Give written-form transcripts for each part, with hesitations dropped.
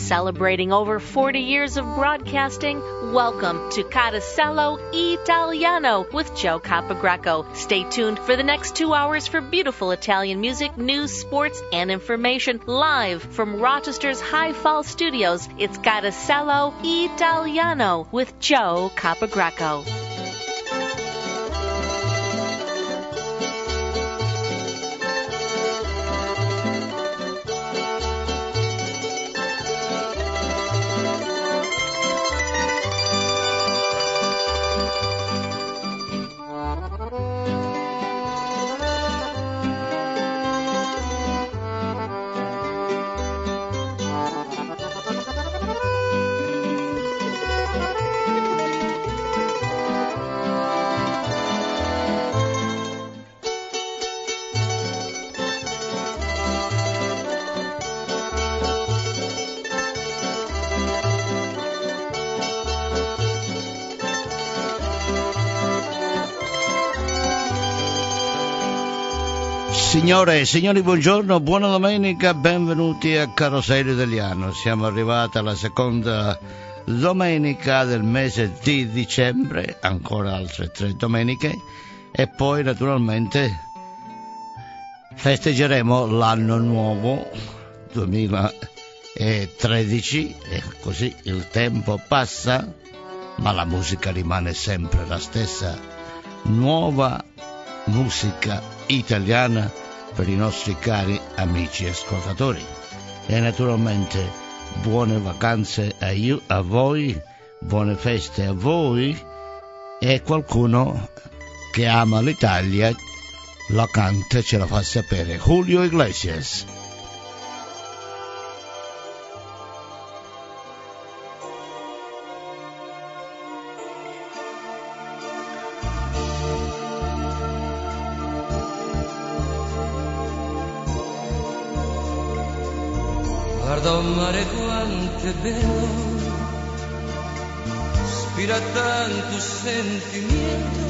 Celebrating over 40 years of broadcasting, welcome to Carosello Italiano with Joe Capogreco. Stay tuned for the next 2 hours for beautiful Italian music, news, sports, and information live from Rochester's High Fall Studios. It's Carosello Italiano with Joe Capogreco. Signore e signori, buongiorno, buona domenica, benvenuti a Carosello Italiano. Siamo arrivati alla seconda domenica del mese di dicembre, ancora altre 3 domeniche, e poi naturalmente festeggeremo l'anno nuovo 2013 e così il tempo passa, ma la musica rimane sempre la stessa, nuova musica italiana per i nostri cari amici ascoltatori. E naturalmente buone vacanze a voi, buone feste a voi, e qualcuno che ama l'Italia la canta e ce la fa sapere. Julio Iglesias. Guarda un mare quanto è bello, ispira tanto sentimento,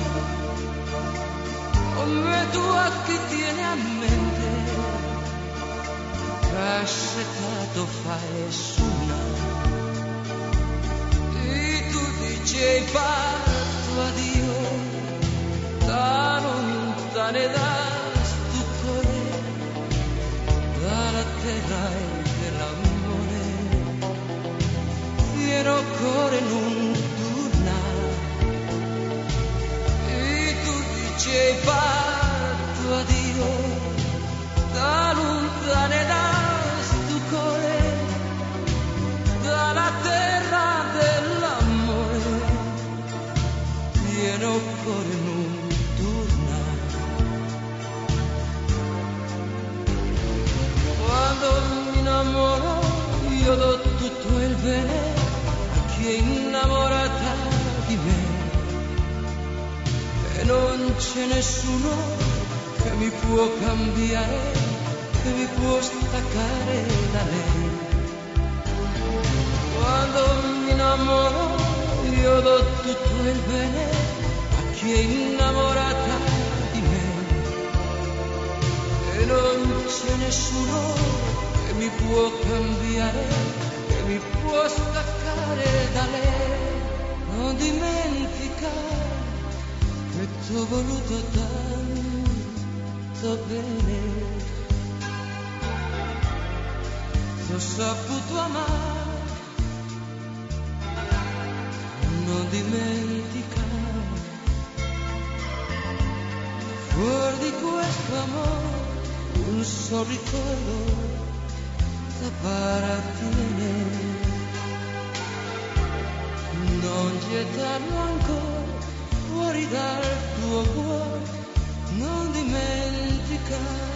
come tu a chi tiene a mente, cascettato fai suona, e tu dici hai fatto addio, da lontanità sto cuore, dalla terra pieno cuore non torna, e tu dici hai fatto addio, da lontanità sto cuore, dalla terra dell'amore, pieno cuore non torna. Quando mi innamoro io do tutto il bene che è innamorata di me, e non c'è nessuno che mi può cambiare, che mi può staccare da lei. Quando mi innamoro io do tutto il bene a chi è innamorata di me, e non c'è nessuno che mi può cambiare, che mi può staccare da lei. Non dimentica che t'ho voluto tanto bene, t'ho saputo amare. Non dimentica, fuori di questo amore un solo ricordo t'appartiene. Non gettarlo ancora fuori dal tuo cuore, non dimentica.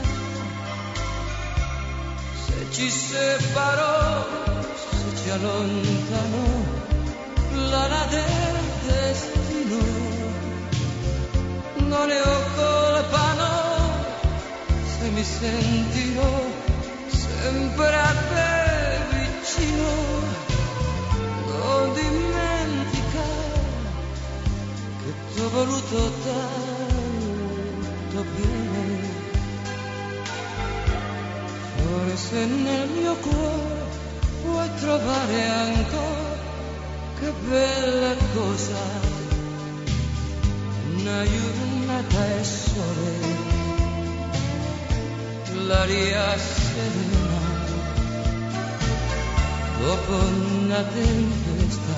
Se ci separò, se ci allontanò l'ala del destino, non ne ho colpa, no, se mi sentirò sempre a te vicino. Non dimentica che t'ho voluto tanto bene, forse nel mio cuore vuoi trovare ancora, che bella cosa, una giornata e sole, l'aria serena, dopo una tempesta,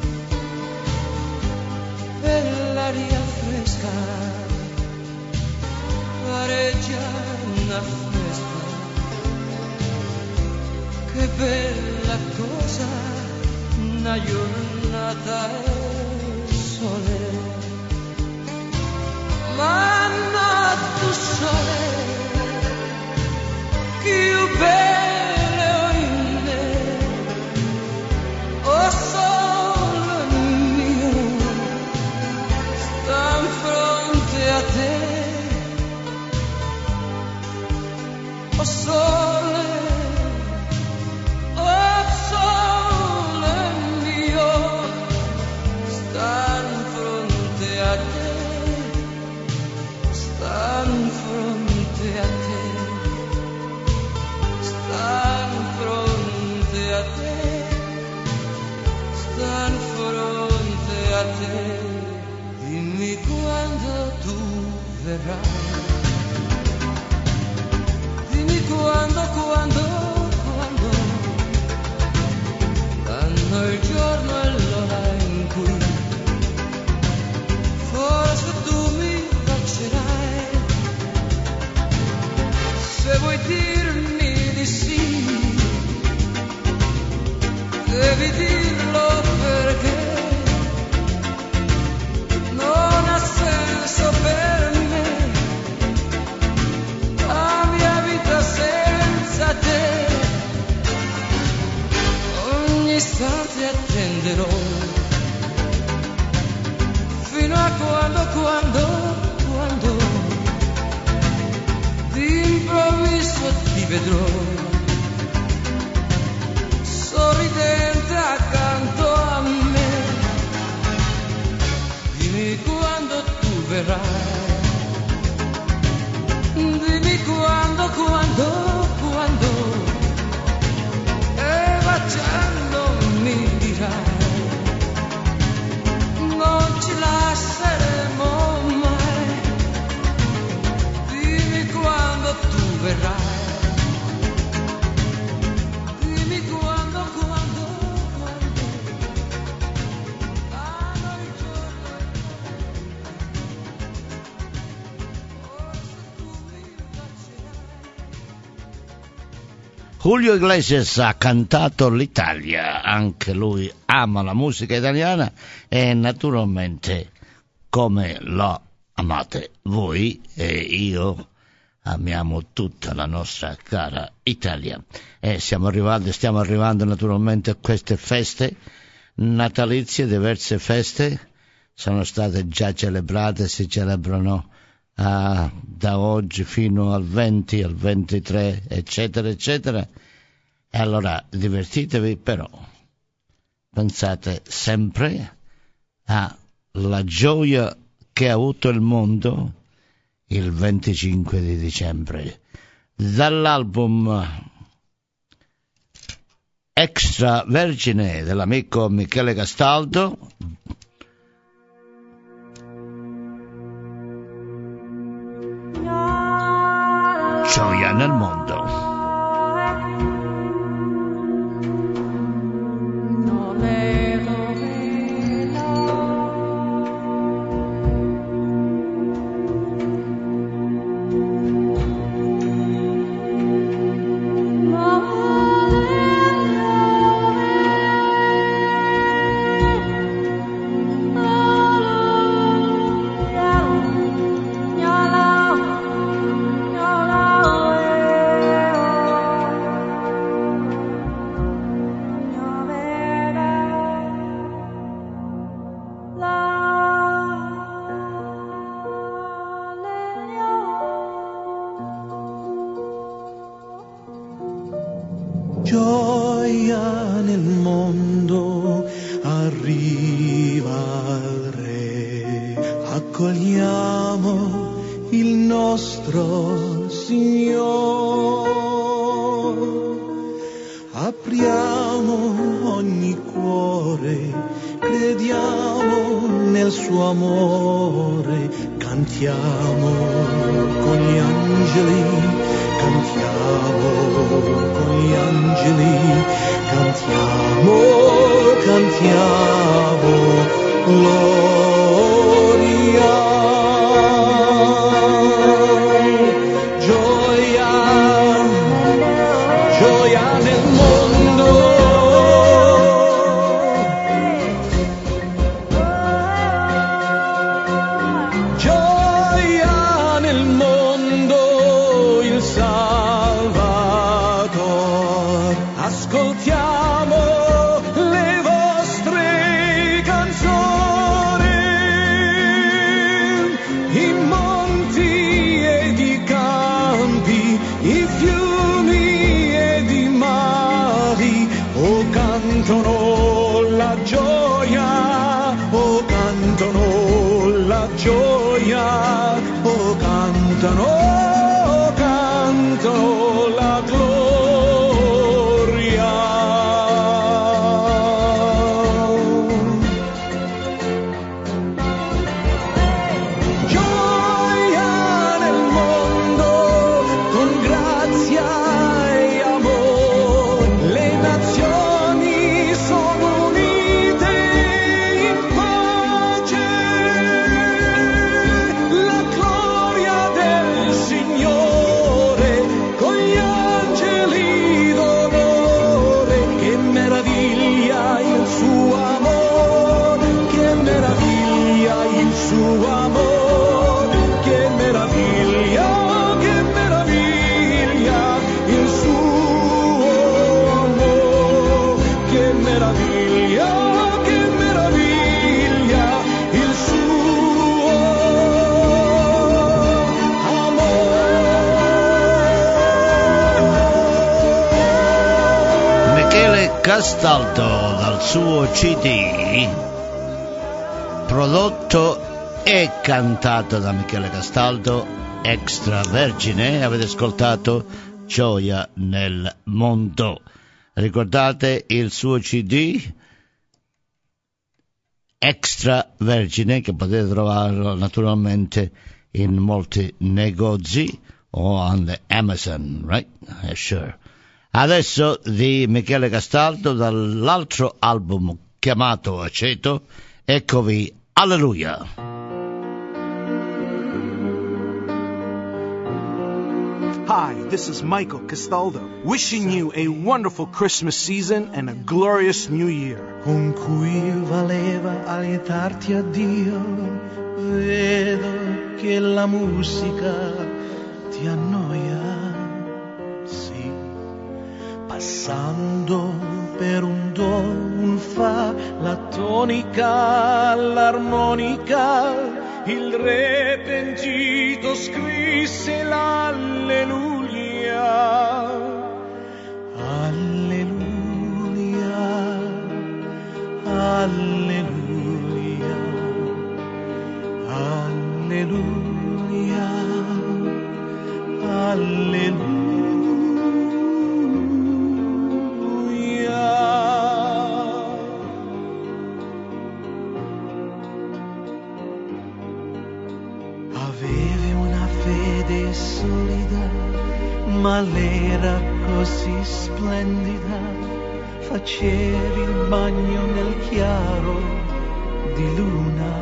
per l'aria fresca, pareggia una festa, che bella cosa, una giornata e sole, ma no tu sole, più belle ho in me, oh sole mio, sta in fronte a te, oh sole, oh sole mio, sta in fronte a te, sta in fronte a te. Stan fronte a te, stan fronte a te, dimmi quando tu verrai, dimmi quando, l'anno, il giorno e l'ora in cui forse tu mi bacerai, se vuoi dirmi sì, devi dirlo perché non ha senso per me la mia vita senza te, ogni istante attenderò fino a quando d'improvviso ti vedrò sorridente accanto a me, dimmi quando tu verrai, dimmi quando, e baciando mi dirai, non ci lasceremo mai, dimmi quando tu verrai. Julio Iglesias ha cantato l'Italia, anche lui ama la musica italiana e naturalmente come lo amate voi e io amiamo tutta la nostra cara Italia. E stiamo arrivando naturalmente a queste feste natalizie, diverse feste sono state già celebrate, si celebrano da oggi fino al 20, al 23, eccetera, eccetera. E allora divertitevi, però pensate sempre alla gioia che ha avuto il mondo il 25 di dicembre. Dall'album Extra Vergine dell'amico Michele Castaldo, Gioia nel mondo. Gioia nel mondo, arriva il Re, accogliamo il nostro Signore, apriamo ogni cuore, crediamo nel suo amore, cantiamo con gli angeli, cantiamo con gli angeli, cantiamo, cantiamo, gloria, gioia, gioia nel mondo, gioia nel mondo, il Salvador, ascoltiamo le vostre canzoni, i monti ed i campi, i fiumi ed i mari, oh cantano la gioia, oh cantano la gioia, oh cantano, cantano la gloria. Gioia nel mondo, con grazia e amore, le nazioni sono unite in pace, la gloria del Signore con gli angeli d'onore, che meraviglia il suo amore, che meraviglia il suo amore, che meraviglia il suo amore, che meraviglia il suo amore. Michele Castaldo dal suo CD, prodotto e cantato da Michele Castaldo, Extravergine. Avete ascoltato Gioia nel mondo. Ricordate il suo CD Extravergine, che potete trovarlo naturalmente in molti negozi o on Amazon, right? Sure. Adesso di Michele Castaldo, dall'altro album chiamato Aceto, eccovi Alleluia. Hi, this is Michael Castaldo, wishing you a wonderful Christmas season and a glorious new year. Con cui valeva alietarti a Dio, vedo che la musica ti annoia, sì, passando per un do, un fa, la tonica, l'armonica, il re pentito scrisse l'alleluia, alleluia, alleluia, alleluia, alleluia. Avevi una fede solida, ma l'era così splendida, facevi il bagno nel chiaro di luna,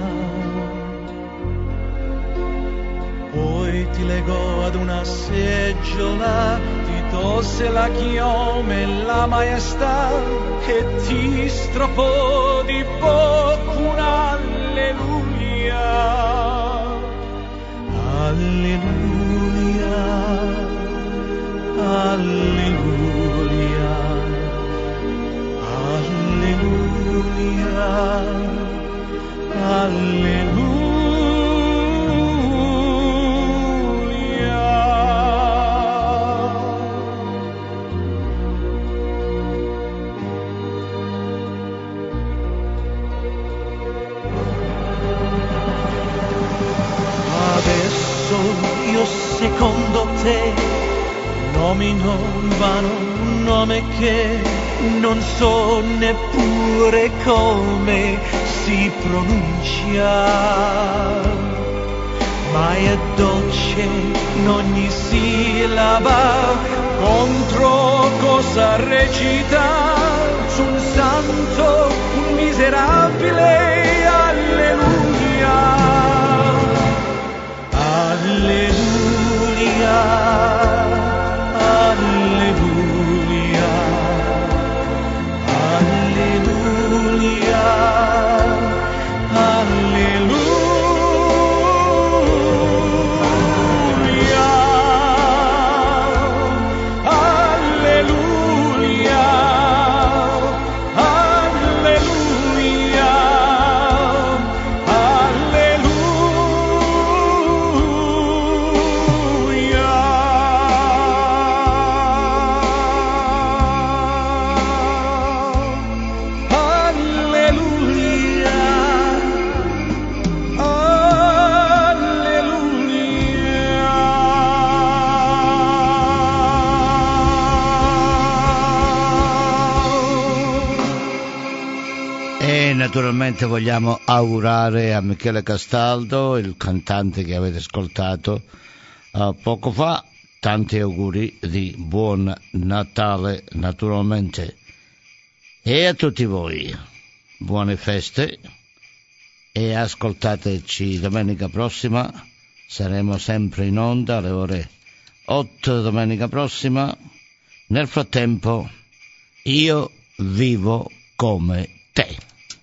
poi ti legò ad una seggiola, ti tolse la chiome e la maestà e ti strappò di bocca un alleluia. Alleluia, alleluia, alleluia, alleluia. Adesso io secondo te nomi non vanno, un nome che non so neppure come si pronuncia, ma è dolce in ogni sillaba, contro cosa recita, su un santo, un miserabile, alleluia, alleluia. Naturalmente vogliamo augurare a Michele Castaldo, il cantante che avete ascoltato poco fa, tanti auguri di buon Natale naturalmente, e a tutti voi buone feste e ascoltateci domenica prossima, saremo sempre in onda alle ore 8 domenica prossima. Nel frattempo io vivo come te.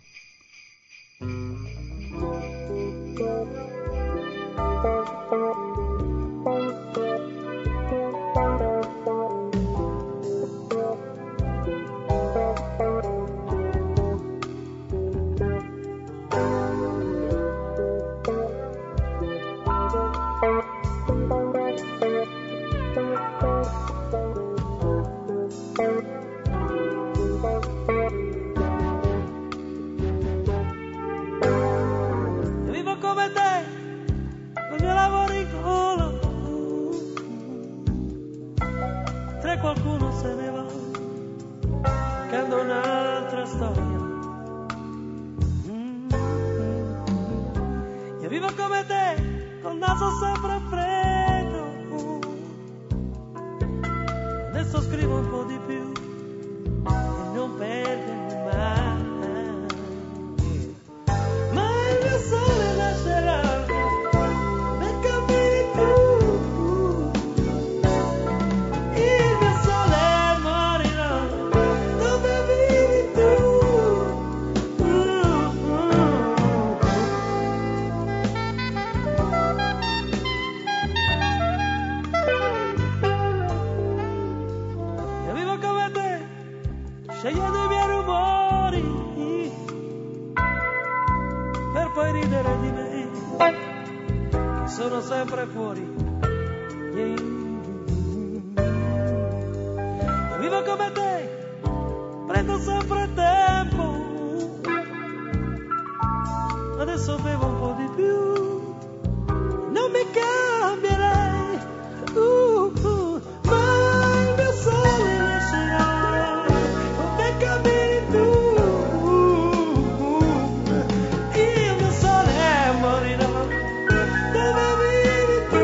Qualcuno se ne va, canta un'altra storia. Io vivo come te, col naso sempre freddo. Adesso scrivo un po' di più e non perdermi mai. Ma il mio sole nascerà per capire tu. Scegliendo i miei rumori per poi ridere di me, che sono sempre fuori. Io vivo come te, prendo sempre tempo, adesso bevo un po' di più, non mi cambierei, ma il mio sole nascerà. Cammini tu, il mio sole morirà, dove vivi tu.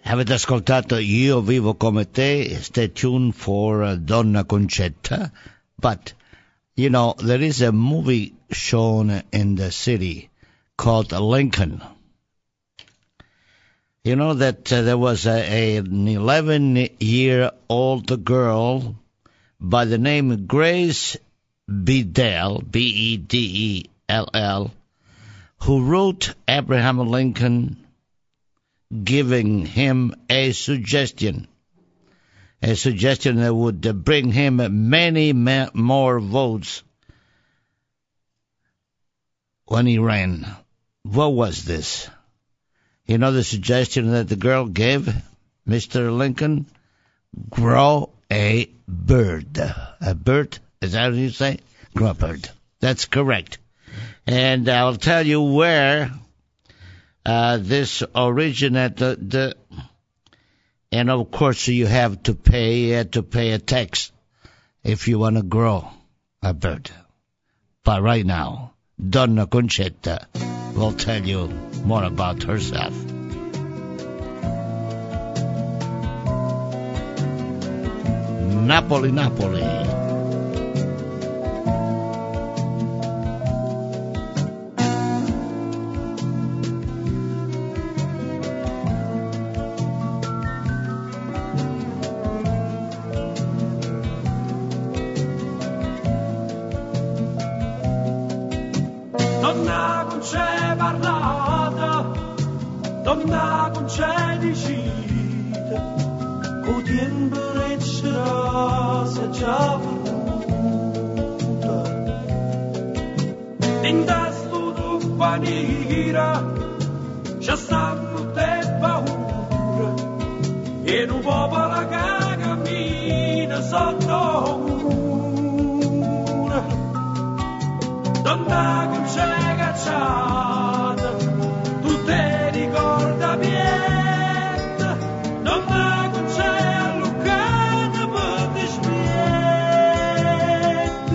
Avete ascoltato Io vivo come te, stay tuned for Donna Concetta. But, you know, there is a movie shown in the city called Lincoln. You know that there was an 11-year-old girl by the name Grace Bedell, Bedell, who wrote Abraham Lincoln, giving him a suggestion that would bring him many more votes when he ran. What was this? You know the suggestion that the girl gave Mr. Lincoln? Grow a bird. A bird? Is that what you say? Grow a bird. That's correct. And I'll tell you where this originated. And of course, you have to pay a tax if you want to grow a bird. But right now, Donna Concetta will tell you more about herself. Napoli, Napoli. Donna con c'è parlata, donna con c'è dicita, co tempo recerà se già venuta. In testo tu panira, c'è stanno te paura, e un popolo che cammina sotto mura. Donna con c'è cacciata, tu te ricorda piena, donna con c'è allucata per te spietta.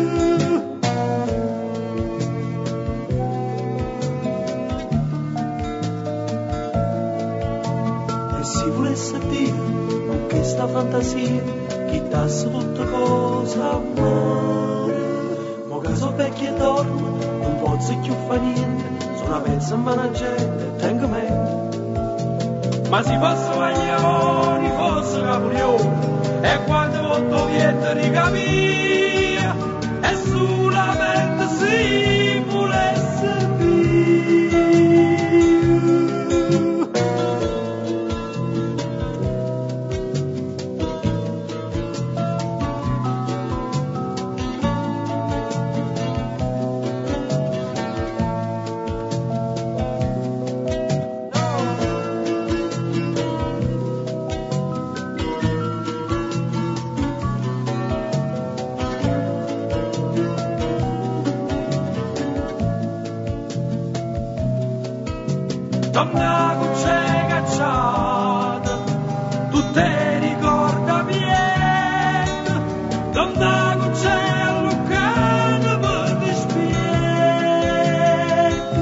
E si volesse dire, con questa fantasia, chi tasse tutte cose amore. Che so vecchio e dormo, non posso più fa niente, sono una pezza in mano a gente, tengo mente. Ma se fosse maglioni, fosse caprione, e quando volto viento ricapia, e solamente si volesse via. Donna con c'è cacciata, tu te ricorda piena, donna con c'è allucata per te spietta.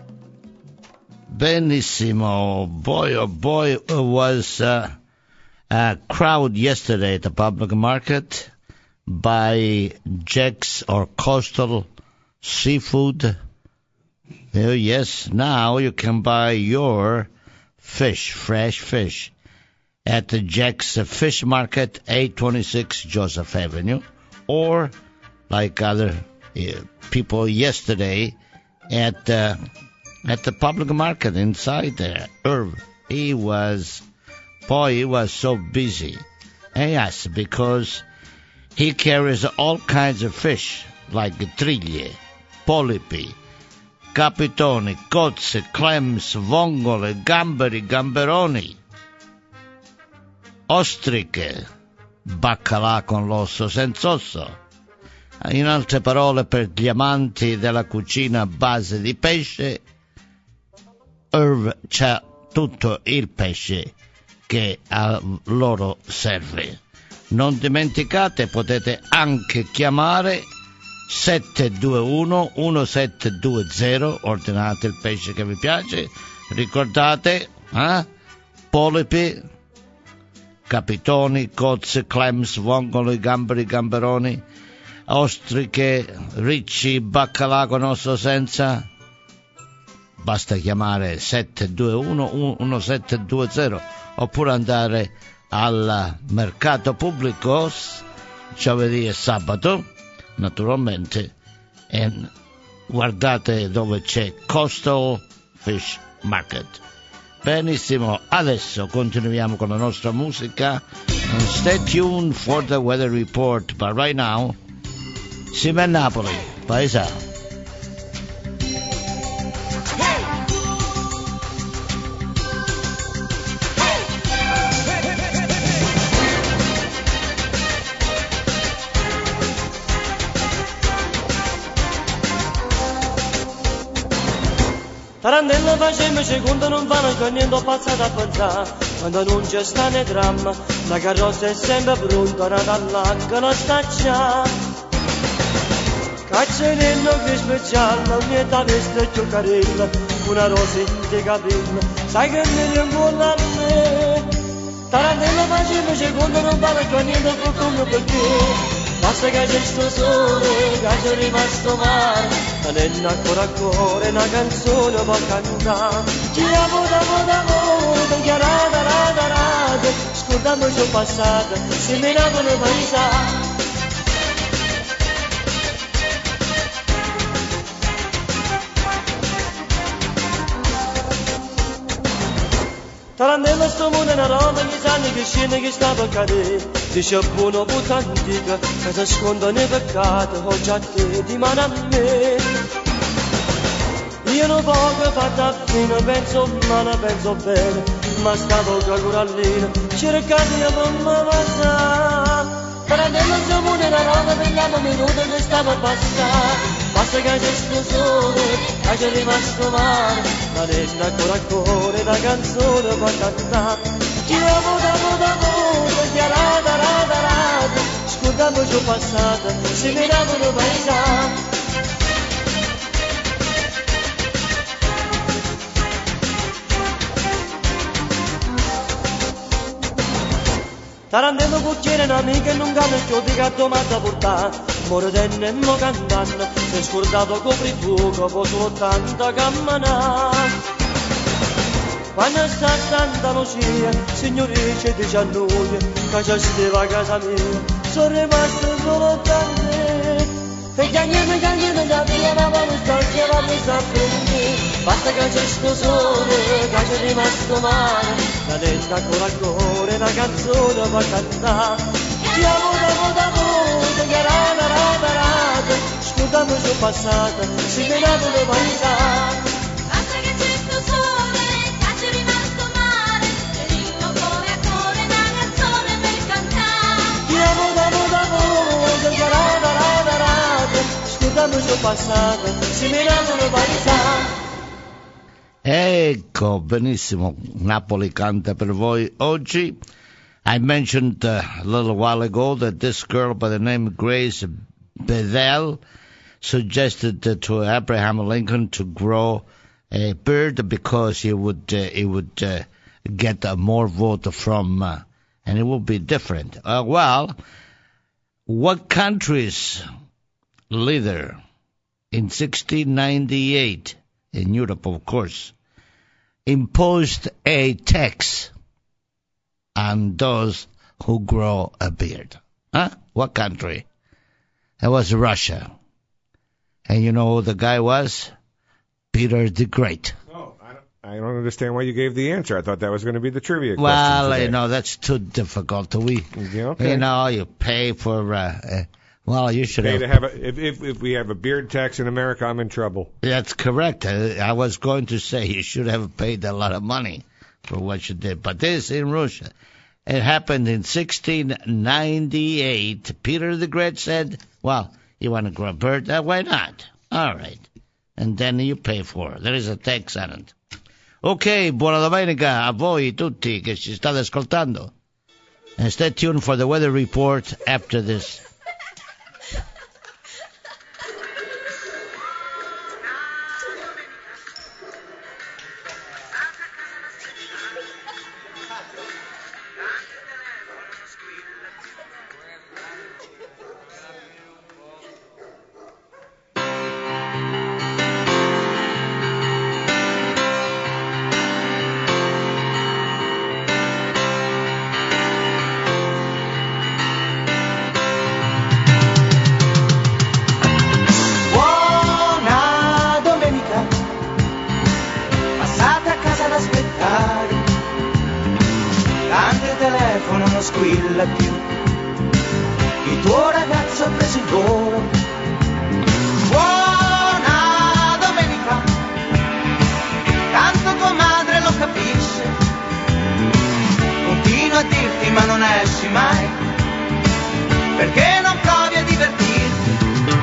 Benissimo. Boy, oh boy, was crowd yesterday at the public market buy Jack's or Coastal Seafood. Oh, yes, now you can buy your fish, fresh fish, at the Jack's Fish Market, 826 Joseph Avenue, or like other people yesterday at the public market inside there. Irv, he was so busy. And yes, because he carries all kinds of fish, like triglie, polipi, capitoni, cozze, clams, vongole, gamberi, gamberoni, ostriche, baccalà con l'osso senza osso. In altre parole, per gli amanti della cucina a base di pesce, Irv c'ha tutto il pesce che a loro serve. Non dimenticate, potete anche chiamare 721-1720, ordinate il pesce che vi piace, ricordate, polipi, capitoni, cozze, clams, vongoli, gamberi, gamberoni, ostriche, ricci, baccalà con osso senza. Basta chiamare 721-1720 oppure andare al mercato pubblico giovedì e sabato, naturalmente, e guardate dove c'è Coastal Fish Market. Benissimo, adesso continuiamo con la nostra musica. And stay tuned for the weather report, but right now, siamo a Napoli, paesano. Tarantello facemmo secondo non vanno che niente passata a pensare. Quando non c'è sta né dramma, la carrozza è sempre pronta, Natall'anca la staccia. Caccerello che speciale, niente veste più carella, una rosa in capello, sai che mi rincolla a me. Tarantello facemmo secondo non vanno che niente profondo perché basta che c'è sto sole, che c'è rimasto mare, non è ancora ancora una canzone per cantare. Ci amo d'amore, chiarata, rata, scordandoci il passato, se mi Napoli paesano. Tarantello sto mondo è una roba che sanno che scende che sta per cadere. Dice buono puta antica, che si sconda nei peccati, oggi a te, di mano a me. Io non voglio fatta fine, penso male, penso bene, ma stavo con corallina, cercando di non passare. Tarantello sto mondo è una roba, vediamo minuto che sta per passare. Basta che c'è sto sole, che c'è rimasto male, ma non è ancora ancora una canzone per cantare. Chi d'amore, chiarata, rata, scordandoci il passato, se mi Napoli paesano. Tarantello cucchiere un'amica e non cambia più di gatto ma da portare. Mordenne e mo cantando, si è scordato coprifuoco, poi solo tanta camminare. Quando sta Santa Lucia, signorice dice a noi, che c'è stava a casa mia, sono rimasto solo tante. E cagname da via, ma non sta a prendere. Basta che c'è sto sole, che c'è rimasto male, la detta ancora una canzone per cantare. Ti amo d'amore, che rata, scordandoci il passato, si mi Napoli paesano. Basta che c'è sto sole, che c'è rimasto male, e dico come ancora una canzone per cantare. Ti amo d'amore, che rata, scordandoci il passato, si mi Napoli paesano. Ecco, benissimo, Napoli canta per voi oggi. I mentioned a little while ago that this girl by the name of Grace Bethel suggested to Abraham Lincoln to grow a beard because he would get more vote from and it will be different. Well, what country's leader in 1698, in Europe, of course, imposed a tax on those who grow a beard? What country? It was Russia. And you know who the guy was? Peter the Great. Oh, I don't understand why you gave the answer. I thought that was going to be the trivia question. Well, today. That's too difficult. Okay. You pay for. You should pay have. If we have a beard tax in America, I'm in trouble. That's correct. I was going to say you should have paid a lot of money for what you did. But this in Russia. It happened in 1698. Peter the Great said, well, you want to grow a beard? Why not? All right. And then you pay for it. There is a tax on it. Ok, buona domenica a voi tutti che ci state ascoltando. And stay tuned for the weather report after this. Squilla più, il tuo ragazzo ha preso il volo. Buona domenica, tanto tua madre lo capisce. Continua a dirti ma non esci mai, perché non provi a divertirti.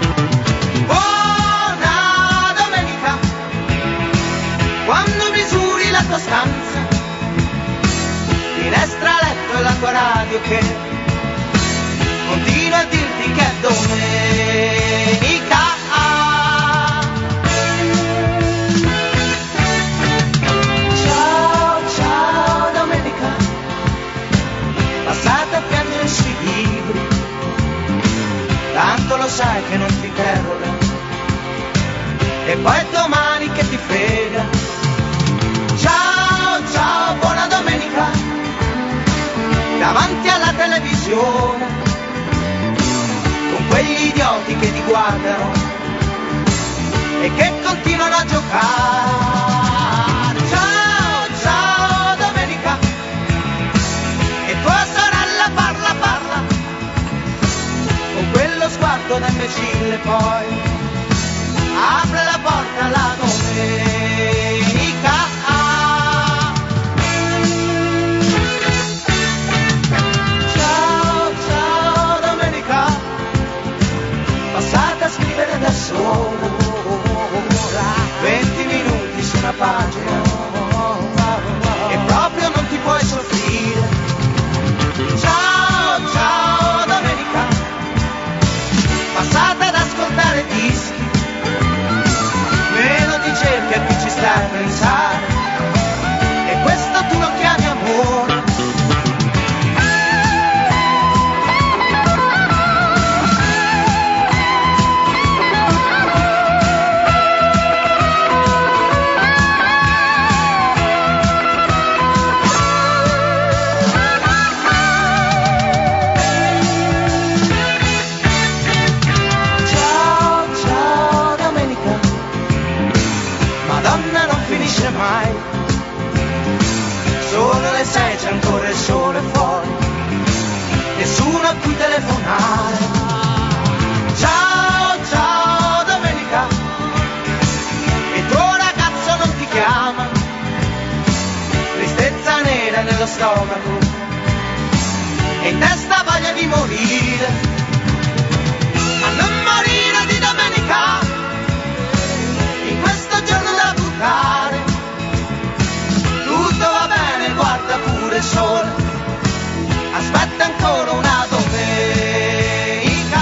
Buona domenica, quando misuri la tua stanza, finestra, letto e la tua radio che continua a dirti che è domenica. Ciao, ciao domenica, passate a piangere sui libri, tanto lo sai che non ti interroga, e poi domani che ti frega. Ciao, ciao, buona domenica, davanti alla televisione, con quegli idioti che ti guardano e che continuano a giocare. Ciao, ciao domenica, e tua sorella parla, con quello sguardo da imbecille, poi apre la porta alla domenica. Da sola, 20 minuti su una pagina e proprio non ti puoi soffrire. Ciao, ciao domenica, passate ad ascoltare dischi, meno ti cerchi e più ci stai a pensare, e questo tu lo chiami amore. Mai. Sono le 6, c'è ancora il sole fuori, nessuno a cui telefonare. Ciao, ciao domenica, il tuo ragazzo non ti chiama, tristezza nera nello stomaco e in testa voglia di morire, ma non morire di domenica, in questo giorno da buttare. Tutto va bene, guarda pure il sole, aspetta ancora una domenica.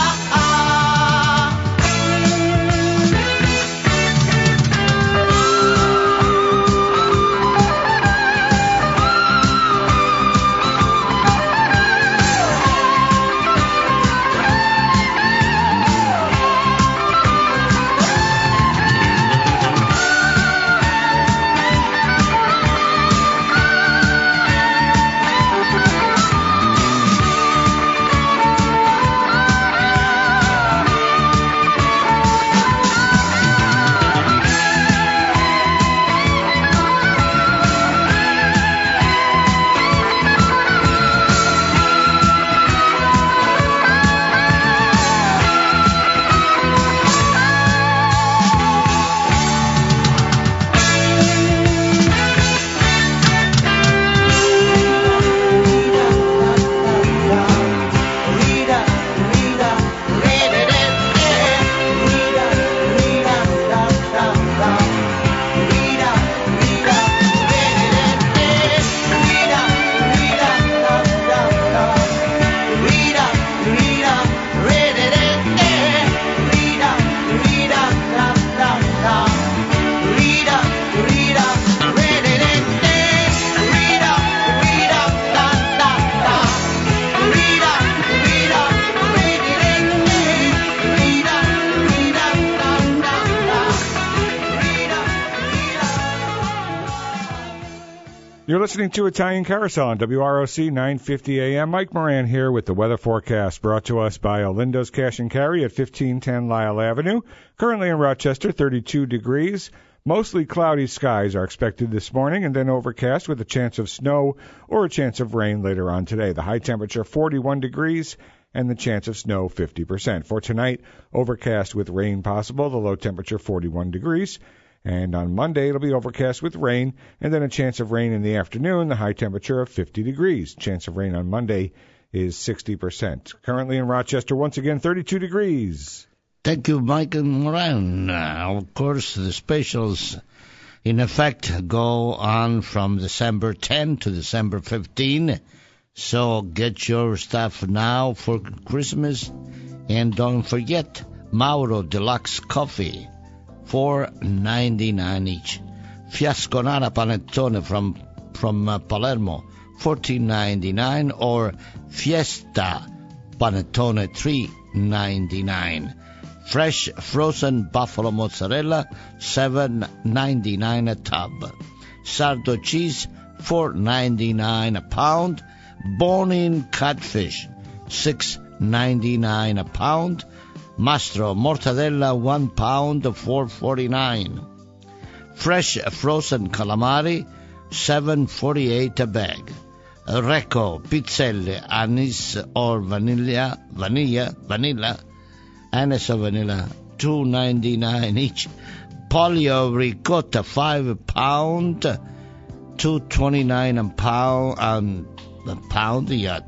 You're listening to Italian Carousel on WROC 950 AM. Mike Moran here with the weather forecast brought to us by Olindo's Cash and Carry at 1510 Lyle Avenue. Currently in Rochester, 32 degrees. Mostly cloudy skies are expected this morning and then overcast with a chance of snow or a chance of rain later on today. The high temperature 41 degrees and the chance of snow 50%. For tonight, overcast with rain possible, the low temperature 41 degrees. And on Monday, it'll be overcast with rain, and then a chance of rain in the afternoon, the high temperature of 50 degrees. Chance of rain on Monday is 60%. Currently in Rochester, once again, 32 degrees. Thank you, Michael Moran. Of course, the specials in effect go on from December 10 to December 15. So get your stuff now for Christmas. And don't forget, Mauro Deluxe Coffee. $4.99 each. Fiasconara Panettone from Palermo, $14.99, or Fiesta Panettone, $3.99. Fresh frozen buffalo mozzarella, $7.99 a tub. Sardo cheese, $4.99 a pound. Bone-in catfish, $6.99 a pound. Mastro mortadella, 1 pound, $4.49. Fresh frozen calamari, $7.48 a bag. Recco pizzelle, anise or vanilla, anise or vanilla, $2.99 each. Polio ricotta, 5 pound, $2.29 a pound, yeah,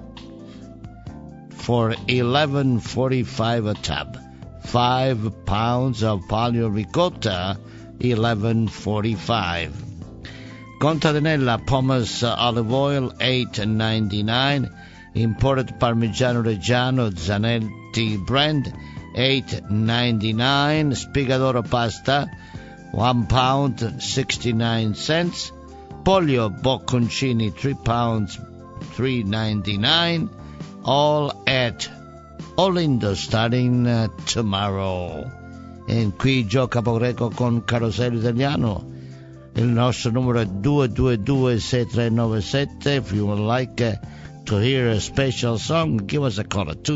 for $11.45 a tub. 5 pounds of Palio ricotta, $11.45. Contadinella pomace olive oil, $8.99. Imported Parmigiano Reggiano Zanetti brand, $8.99. Spigadoro pasta, 1 pound, 69 cents. Polio bocconcini, 3 pounds, $3.99. All at Olindo starting tomorrow. E qui Joe Capogreco con Carosello Italiano. Il nostro numero è 222-6397. If you would like to hear a special song, give us a call at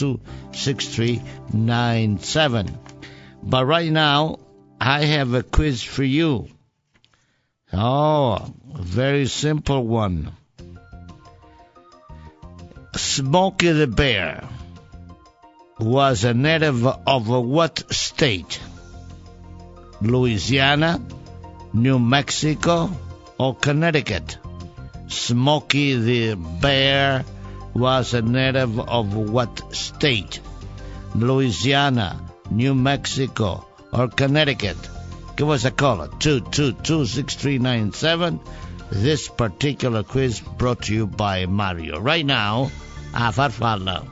222-6397. But right now, I have a quiz for you. Oh, a very simple one. Smokey the Bear was a native of what state? Louisiana, New Mexico, or Connecticut? Smokey the Bear was a native of what state? Louisiana, New Mexico, or Connecticut? Give us a call at 222-6397. This particular quiz brought to you by Mario. Right now, a farfalla.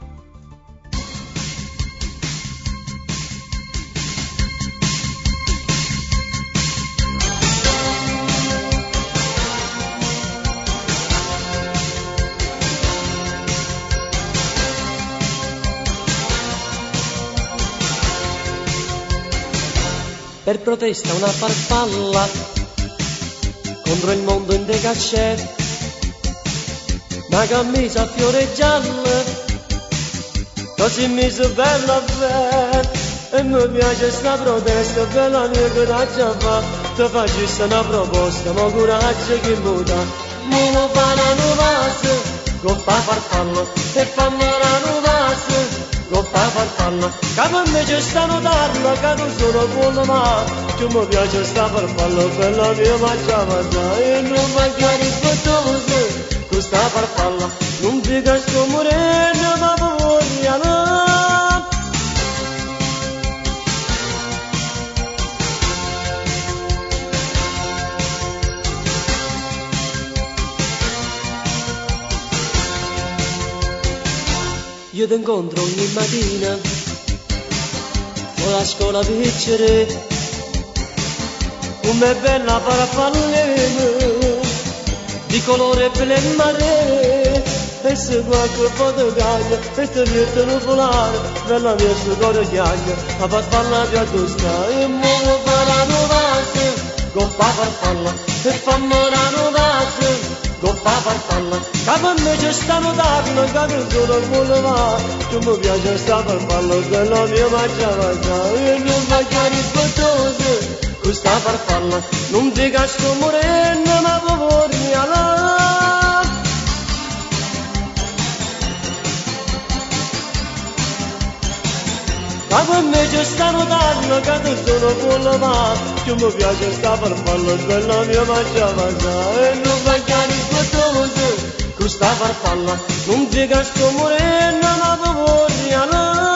Per protesta una farfalla contro il mondo in decacè, una camicia a fiore giallo, così mi so bella bella, e mi piace sta protesta, bella mia coraggio fa, ti faccio una proposta, ma coraggio che muta, mi lo fanno vaso, coppa farfalla, e fanno la vaso, coppa farfalla, che per me c'è sta notarla, che non sono buono ma, che mi piace sta farfalla, bella mia mangiava e non mangiare il fottoso, questa farfalla, non piega sto moreno ma vogliano. Io ti incontro ogni mattina con la scuola piccere, come bella farfallina di colore blu e mare, e se qualche fotocaglia e ti mettono volare, bella mia sto cuore chiaglia, la farfalla più addosta e muovo faranno vaso, con la farfalla e fammo la vaso. farfalla, che per me c'è sta notabile, che tu solo vuole va, tu mi piace sta farfalla, che la mia mangiava già, e non mangiare il bottone, questa farfalla, non ti casco morendo, ma vorrei alla. Ma per me c'è sta notando che tu sono buona ma che mi piace sta farfalla che la mia mangiava già e non mangiare il bottone questa farfalla non ti casco morendo ma vorrei alla.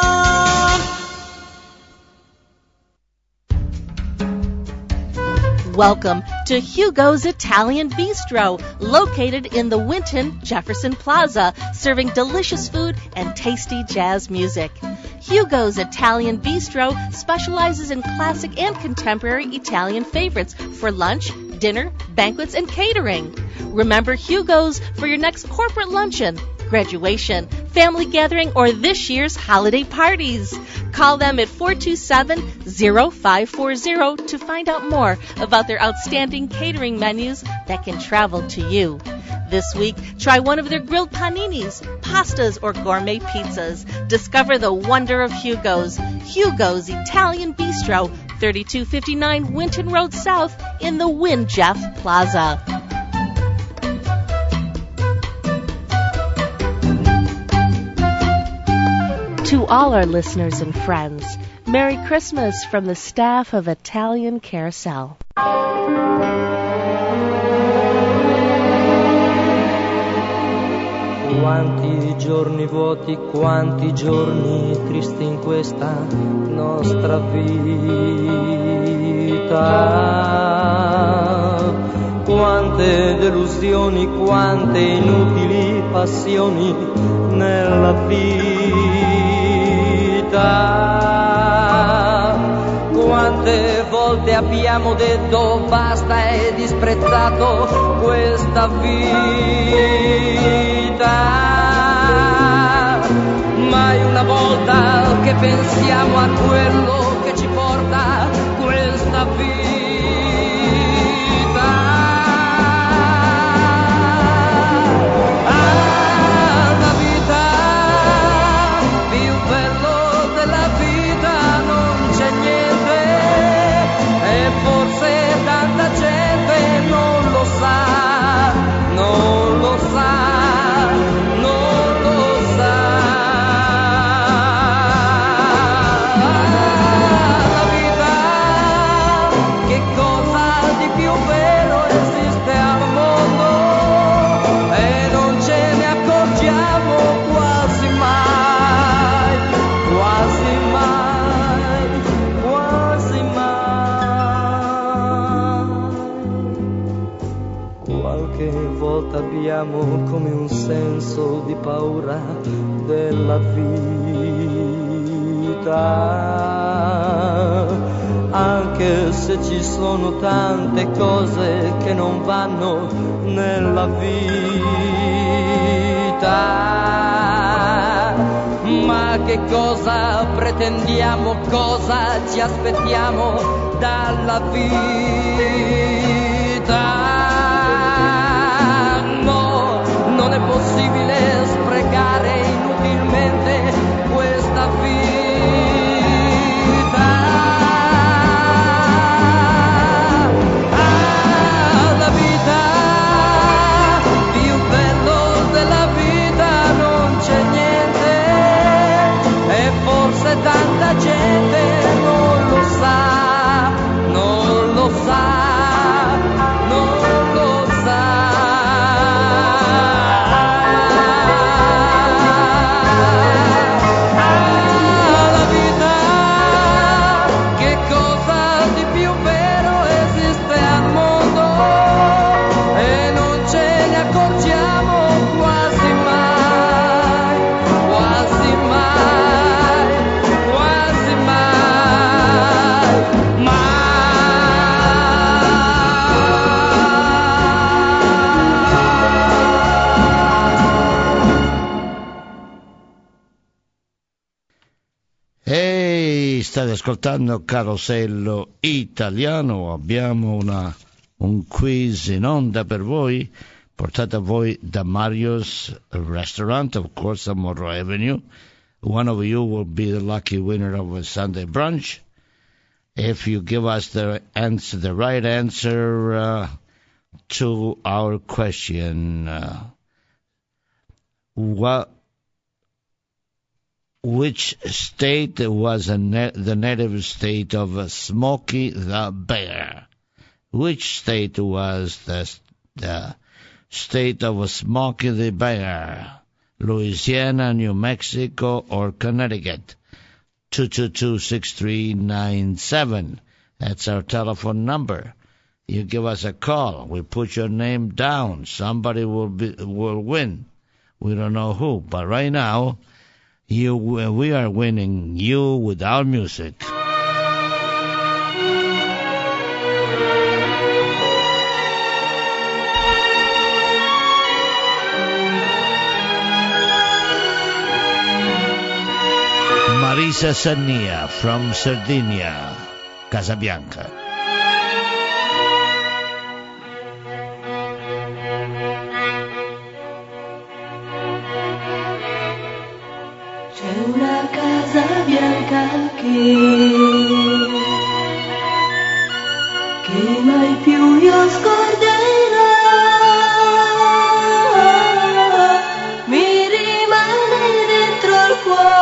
Welcome to Hugo's Italian Bistro, located in the Winton Jefferson Plaza, serving delicious food and tasty jazz music. Hugo's Italian Bistro specializes in classic and contemporary Italian favorites for lunch, dinner, banquets, and catering. Remember Hugo's for your next corporate luncheon, graduation, family gathering, or this year's holiday parties. Call them at 427-0540 to find out more about their outstanding catering menus that can travel to you. This week, try one of their grilled paninis, pastas, or gourmet pizzas. Discover the wonder of Hugo's. Hugo's Italian Bistro, 3259 Winton Road South in the Win Jeff Plaza. To all our listeners and friends, Merry Christmas from the staff of Italian Carousel. Quanti giorni vuoti, quanti giorni tristi in questa nostra vita. Quante delusioni, quante inutili passioni nella vita. Quante volte abbiamo detto basta e disprezzato questa vita. Mai una volta che pensiamo a quello che ci porta questa vita. La vita, più bello della vita non c'è niente e forse tanta gente non lo sa, non lo sa, non lo sa. La vita, che cosa di più vero esiste al mondo e non ce ne accorgiamo quasi mai, quasi mai, quasi mai. Qualche volta abbiamo come un senso di paura della vita, anche se ci sono tante cose che non vanno nella vita. Ma che cosa pretendiamo, cosa ci aspettiamo dalla vita? No, non è possibile sprecare inutilmente questa vita. La vita, più bello della vita non c'è niente e forse tanta gente non lo sa, non lo sa, non lo sa. La vita, che cosa di più vero esiste al mondo e non ce ne accorgiamo quasi mai, quasi mai, quasi mai, mai. Ehi, state ascoltando Carosello Italiano, abbiamo un quiz in onda per voi. portato a voi da Mario's Restaurant, of course, on Monroe Avenue. One of you will be the lucky winner of a Sunday brunch if you give us the right answer to our question. Which state was the native state of Smokey the Bear? Which state was the state of Smokey the Bear? Louisiana, New Mexico, or Connecticut? 222-6397. That's our telephone number. You give us a call. We put your name down. Somebody will win. We don't know who, but right now, we are winning you with our music. Marisa Sania from Sardinia, Casabianca. C'è una casa bianca che mai più io scorderò, mi rimane dentro il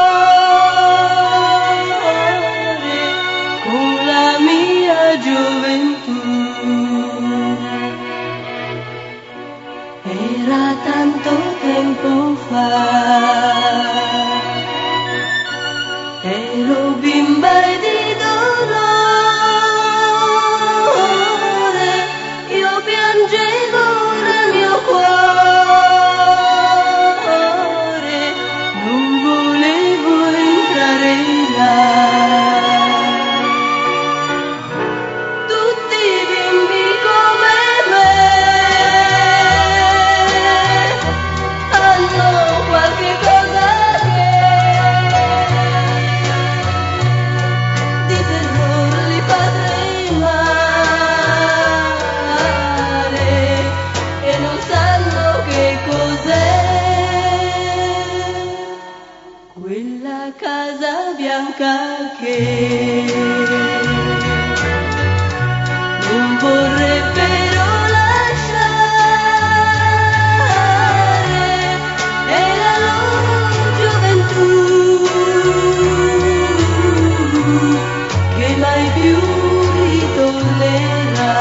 cuore con la mia gioventù. Era tanto tempo fa, ero bimba di dolore, io piangevo nel mio cuore, non volevo entrare là. Tutti i bimbi come me hanno qualche cosa casa bianca che non vorrebbero lasciare, è la loro gioventù che mai più ritornerà.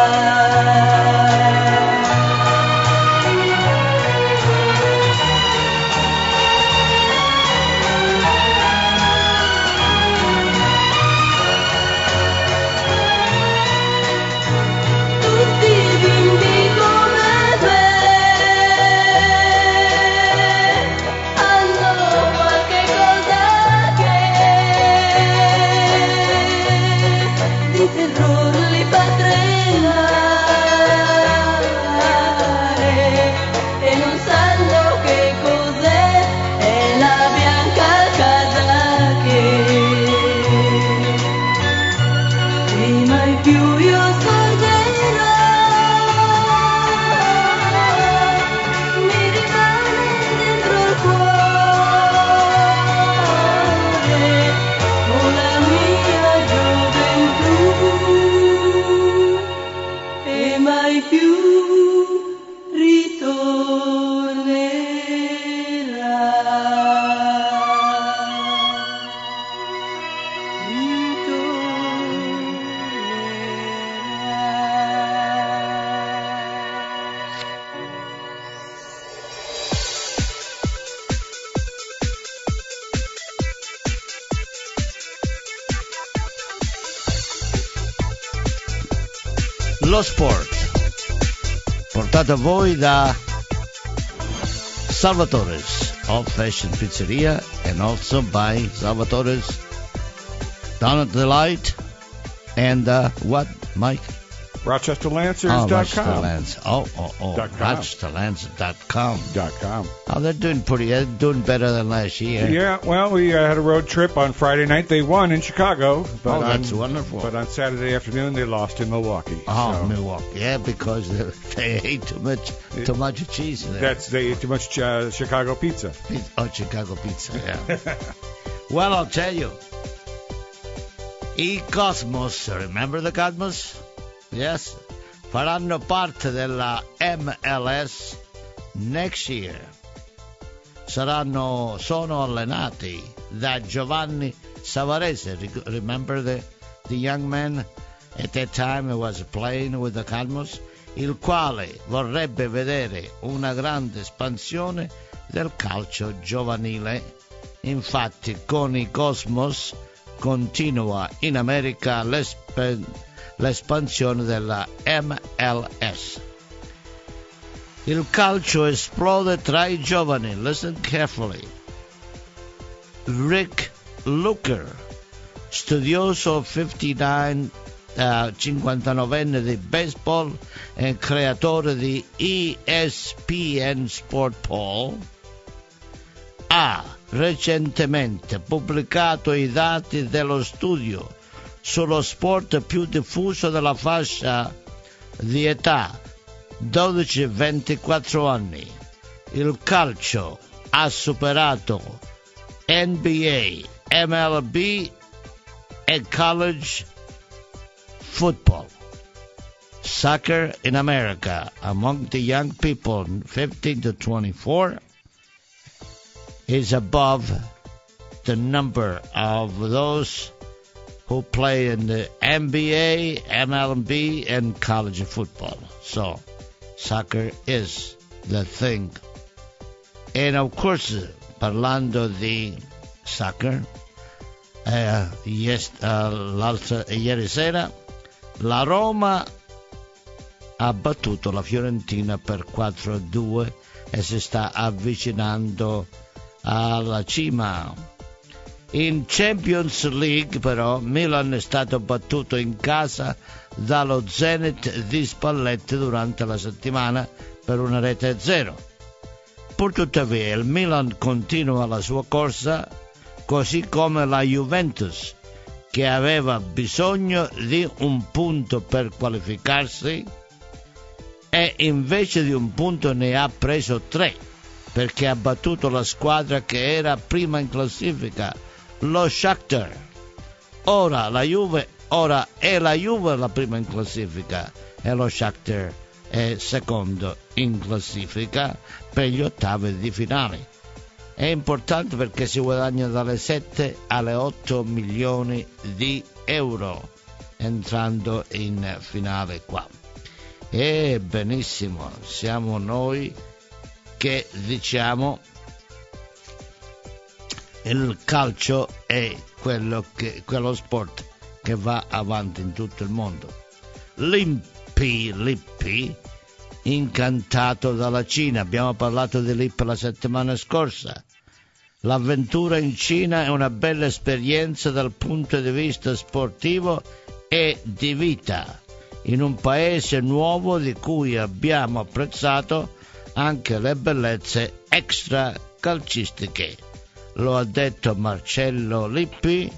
Lo sport, portato a voi da Salvatore's Old Fashioned Pizzeria and also by Salvatore's Down at the Light and what, Mike? RochesterLancers.com. RochesterLancers.com. .com. Oh, they're doing better than last year. Yeah, well, we had a road trip on Friday night. They won in Chicago. But that's wonderful. But on Saturday afternoon, they lost in Milwaukee. Oh, so. Milwaukee. Yeah, because they ate too much cheese there. They ate too much Chicago pizza. Chicago pizza, yeah. Well, I'll tell you. I Cosmos, remember the Cosmos? Yes. Faranno parte della MLS next year. Sono allenati da Giovanni Savarese. Remember the young man at that time who was playing with the Cosmos? Il quale vorrebbe vedere una grande espansione del calcio giovanile. Infatti con i Cosmos continua in America l'espansione della MLS. Il calcio esplode tra i giovani. Listen carefully. Rick Luker, studioso 59enne di baseball e creatore di ESPN Sport Poll, ha recentemente pubblicato i dati dello studio sullo sport più diffuso della fascia di età 12-24 anni. Il calcio ha superato NBA, MLB e college football. Soccer in America among the young people 15 to 24 is above the number of those who play in the NBA, MLB, and college football. So, soccer is the thing. And of course, parlando di soccer, ieri sera la Roma ha battuto la Fiorentina per 4-2 e si sta avvicinando alla cima. In Champions League però Milan è stato battuto in casa dallo Zenit di Spalletti durante la settimana per 1-0. Purtuttavia il Milan continua la sua corsa, così come la Juventus, che aveva bisogno di un punto per qualificarsi e invece di un punto ne ha preso 3, perché ha battuto la squadra che era prima in classifica, lo Shakhtar. Ora è la Juve la prima in classifica e lo Shakhtar è secondo in classifica per gli ottavi di finale. È importante perché si guadagna dalle 7 alle 8 milioni di euro entrando in finale qua. E benissimo, siamo noi che diciamo il calcio è quello sport che va avanti in tutto il mondo. Lippi, incantato dalla Cina. Abbiamo parlato di Lippi la settimana scorsa. L'avventura in Cina è una bella esperienza dal punto di vista sportivo e di vita, in un paese nuovo di cui abbiamo apprezzato anche le bellezze extra calcistiche. Lo ha detto Marcello Lippi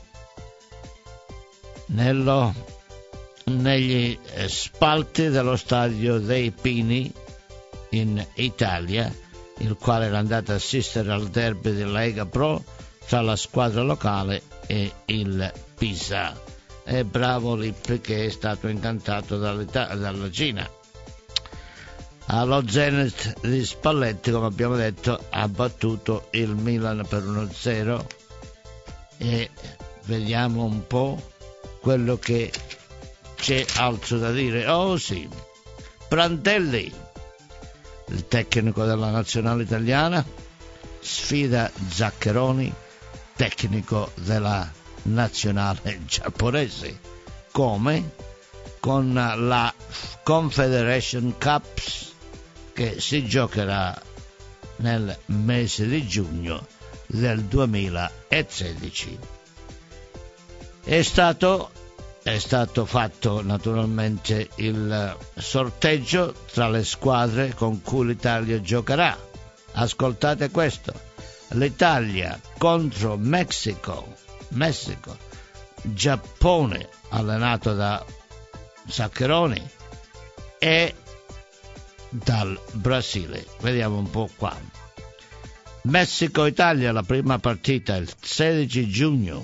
negli spalti dello stadio dei Pini in Italia, il quale era andato a assistere al derby di Lega Pro tra la squadra locale e il Pisa. E bravo Lippi, che è stato incantato dalla Cina. Allo Zenit di Spalletti, come abbiamo detto, ha battuto il Milan per 1-0 e vediamo un po' quello che c'è altro da dire. Oh sì, Prandelli, il tecnico della nazionale italiana, sfida Zaccheroni, tecnico della nazionale giapponese. Come? Con la Confederation Cups che si giocherà nel mese di giugno del 2016. È stato è stato fatto naturalmente il sorteggio tra le squadre con cui l'Italia giocherà. Ascoltate questo: l'Italia contro Messico, Giappone allenato da Zaccheroni e dal Brasile. Vediamo un po' qua. Messico-Italia, la prima partita il 16 giugno.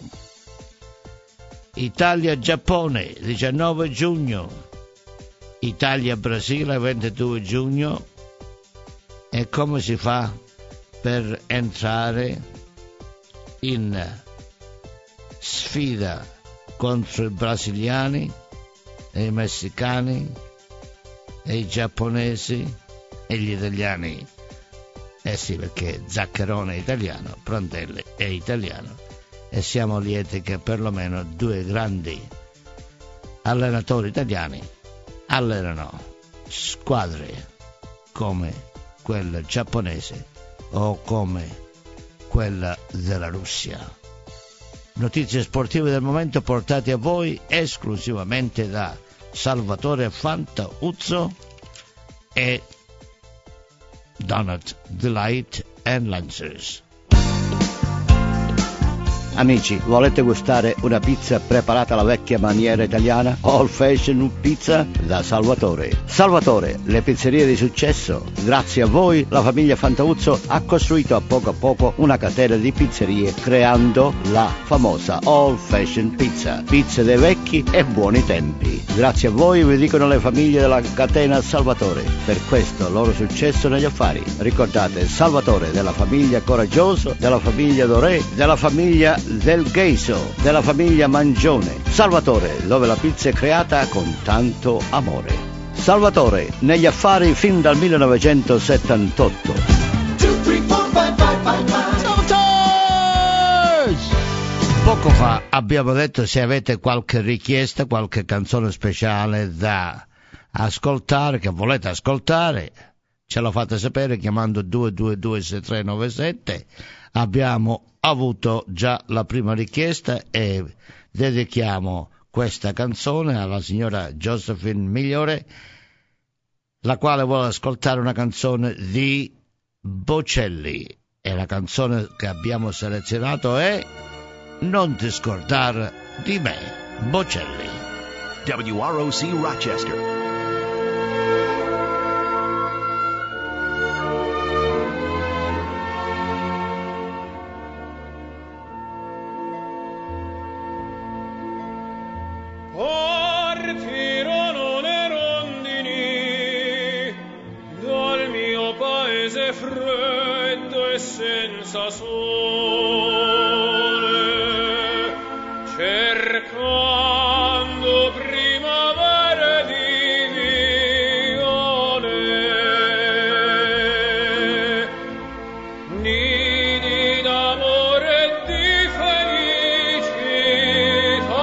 Italia-Giappone 19 giugno. Italia-Brasile 22 giugno. E come si fa per entrare in sfida contro i brasiliani e i messicani e i giapponesi e gli italiani? Sì, perché Zaccherone è italiano, Prandelli è italiano, e siamo lieti che perlomeno due grandi allenatori italiani allenano squadre come quella giapponese o come quella della Russia. Notizie sportive del momento portate a voi esclusivamente da Salvatore Fantauzzo e Donut Delight and Lancers. Amici, volete gustare una pizza preparata alla vecchia maniera italiana? Old Fashion Pizza da Salvatore. Salvatore, le pizzerie di successo. Grazie a voi la famiglia Fantauzzo ha costruito a poco una catena di pizzerie creando la famosa Old Fashion Pizza. Pizze dei vecchi e buoni tempi. Grazie a voi vi dicono le famiglie della catena Salvatore. Per questo loro successo negli affari. Ricordate Salvatore della famiglia Coraggioso, della famiglia Doré, della famiglia del Gheiso, della famiglia Mangione. Salvatore, dove la pizza è creata con tanto amore. Salvatore, negli affari fin dal 1978. 2, 3, 4, 5, 5. Poco fa abbiamo detto se avete qualche richiesta, qualche canzone speciale da ascoltare, che volete ascoltare, ce lo fate sapere chiamando 222-6397. Abbiamo avuto già la prima richiesta e dedichiamo questa canzone alla signora Josephine Migliore, la quale vuole ascoltare una canzone di Bocelli, e la canzone che abbiamo selezionato è Non ti scordare di me, Bocelli. WROC Rochester. Partirono le rondini dal mio paese freddo e senza sole, cercando primavere di viole, nidi d'amore e di felicità.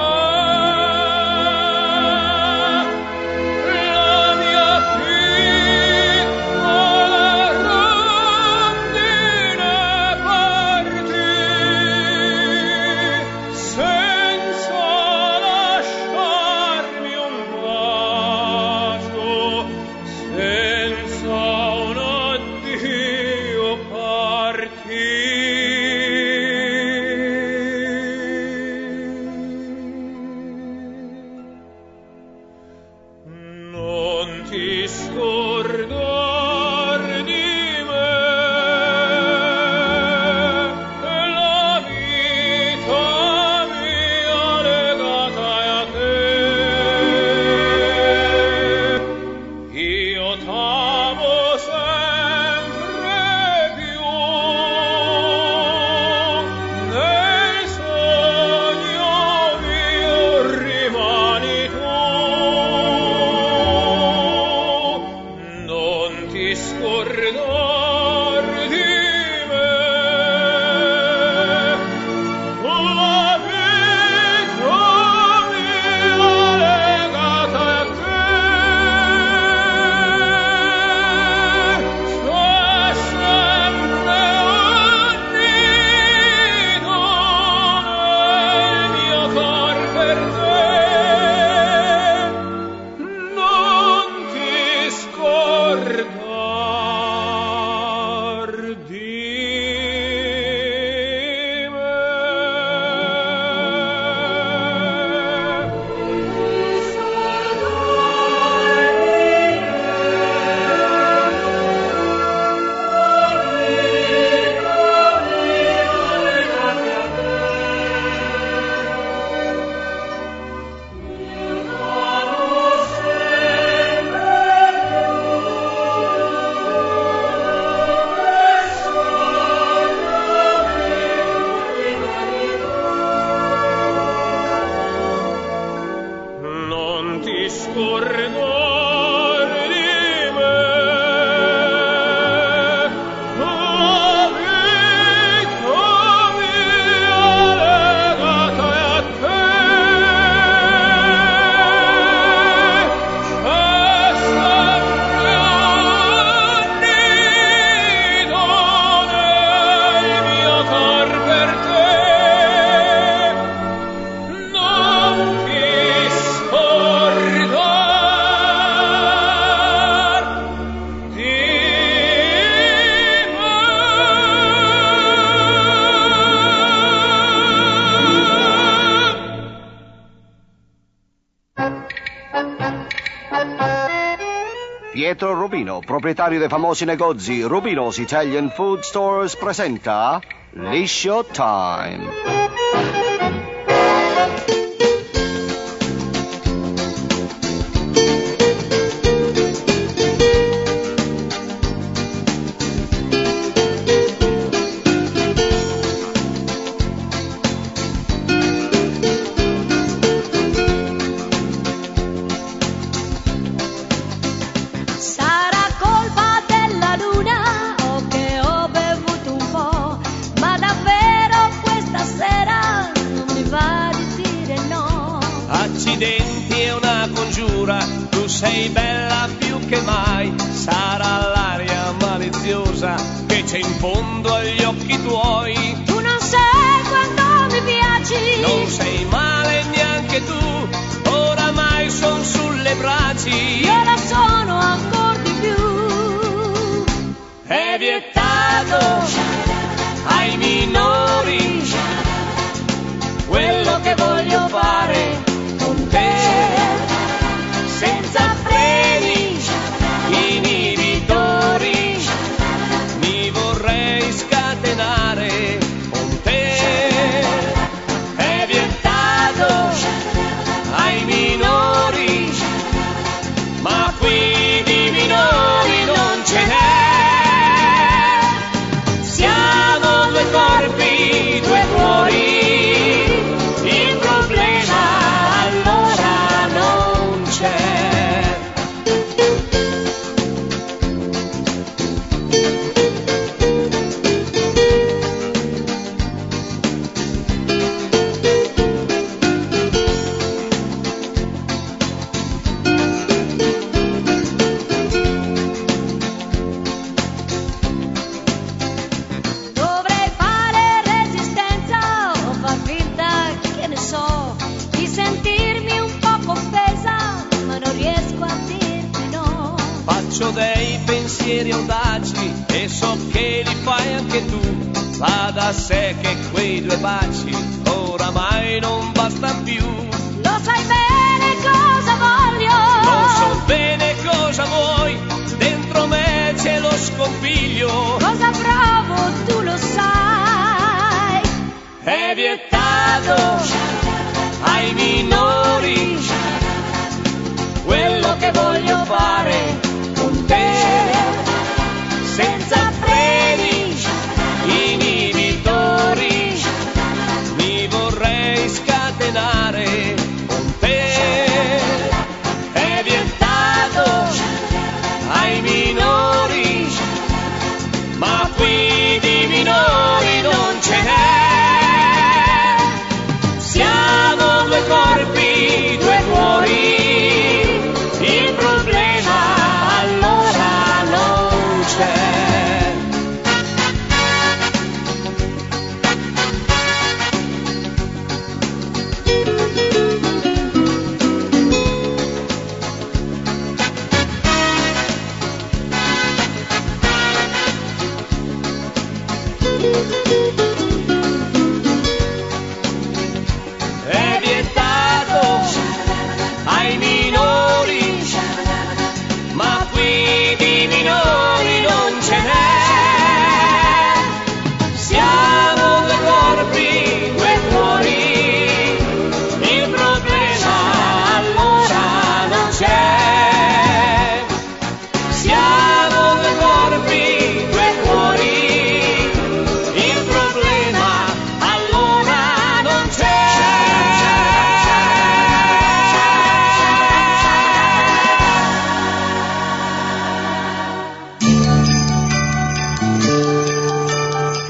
Non Pietro Rubino, proprietario dei famosi negozi Rubino's Italian Food Stores, presenta Liscio Time. Accidenti, è una congiura, tu sei bella più che mai, sarà l'aria maliziosa che c'è in fondo agli occhi tuoi. Tu non sai quanto mi piaci, non sei male neanche tu, oramai son sulle braci, io la sono ancora di più. È vietato ai minori quello che voglio fare con te, senza freni inibitori, mi vorrei scatenare con te. È vietato ai minori, ma qui di minori non ce n'è. Siamo due corpi, due cuori, il problema allora non c'è. Dovrei fare resistenza o far finta, che ne so, di sentirmi un po' offesa, ma non riesco a dirti no. Faccio dei pensieri audaci e so che li fai anche tu. Va da sé che quei due baci oramai non bastano più. Lo sai bene cosa voglio, Non so bene cosa vuoi, dentro me c'è lo scompiglio. cosa provo tu lo sai. È vietato ai minori quello che voglio fare con te, senza freni inibitori, mi vorrei scatenare con te. È vietato ai minori, ma qui di minori non ce n'è. Siamo due corpi, due cuori, il problema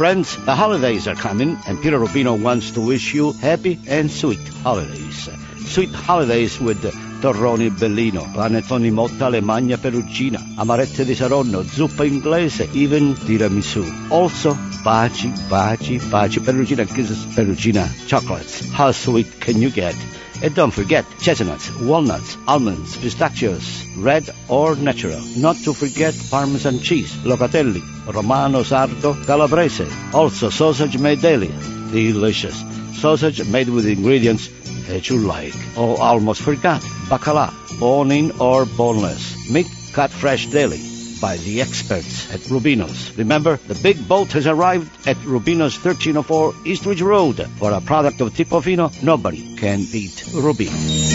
Friends, the holidays are coming, and Peter Rubino wants to wish you happy and sweet holidays. Sweet holidays with torroni Bellino, panettoni Motta, Alemagna Perugina, amarette di Saronno, zuppa inglese, even tiramisù. Also, baci, baci, baci, Perugina kisses, Perugina chocolates. How sweet can you get? And don't forget chestnuts, walnuts, almonds, pistachios, red or natural. Not to forget Parmesan cheese, locatelli, Romano, Sardo, Calabrese. Also sausage made daily. Delicious. Sausage made with ingredients that you like. Oh, almost forgot. Bacala, bone-in or boneless. Meat cut fresh daily by the experts at Rubino's. Remember, the big boat has arrived at Rubino's 1304 Eastridge Road. For a product of Tipo Fino, nobody can beat Rubino.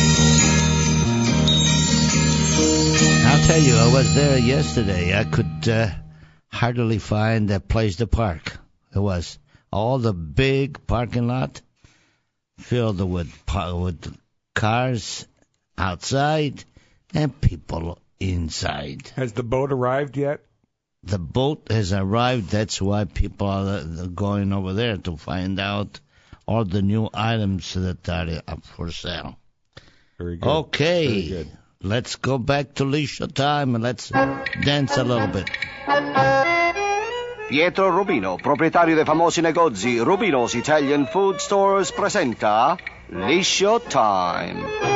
I'll tell you, I was there yesterday. I could hardly find a place to park. It was all the big parking lot filled with cars outside and people inside. Has the boat arrived yet? The boat has arrived. That's why people are going over there to find out all the new items that are up for sale. Very good. Okay. Very good. Let's go back to liscio time and let's dance a little bit. Pietro Rubino, proprietario dei famosi negozi Rubino's Italian Food Stores, presenta Liscio Time.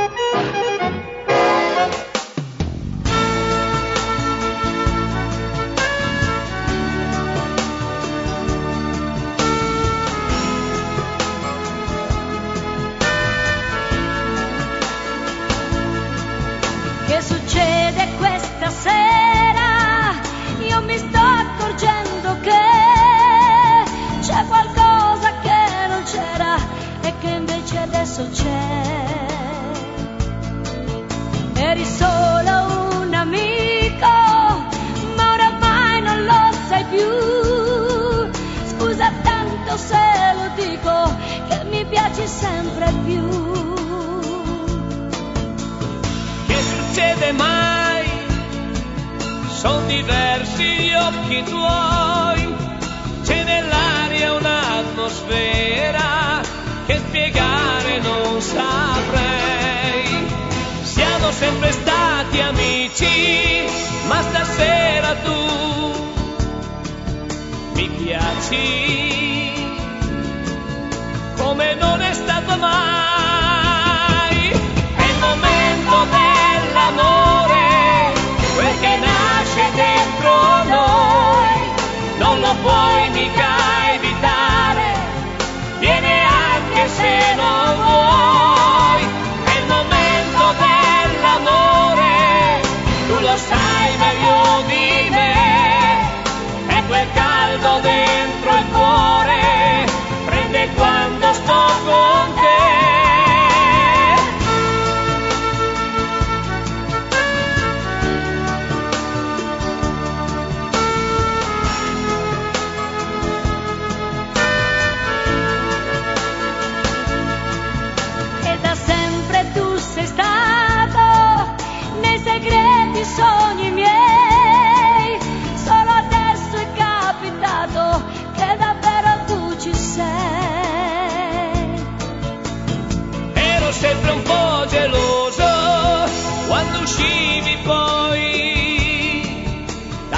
Che succede questa sera? Io mi sto accorgendo che c'è qualcosa che non c'era e che invece adesso c'è. Eri solo un amico, ma oramai non lo sai più. Scusa tanto se lo dico, che mi piaci sempre più. Succede mai, son diversi gli occhi tuoi, c'è nell'aria un'atmosfera che spiegare non saprei. Siamo sempre stati amici, ma stasera tu mi piaci come non è stato mai. È il momento dell'amore, quel che nasce dentro noi, non lo puoi mica evitare, viene anche se non vuoi. È il momento dell'amore, tu lo sai meglio di me, è quel caldo dentro il cuore, prende quando sto con te. Sogni miei, solo adesso è capitato che davvero tu ci sei. Ero sempre un po' geloso quando uscivi poi da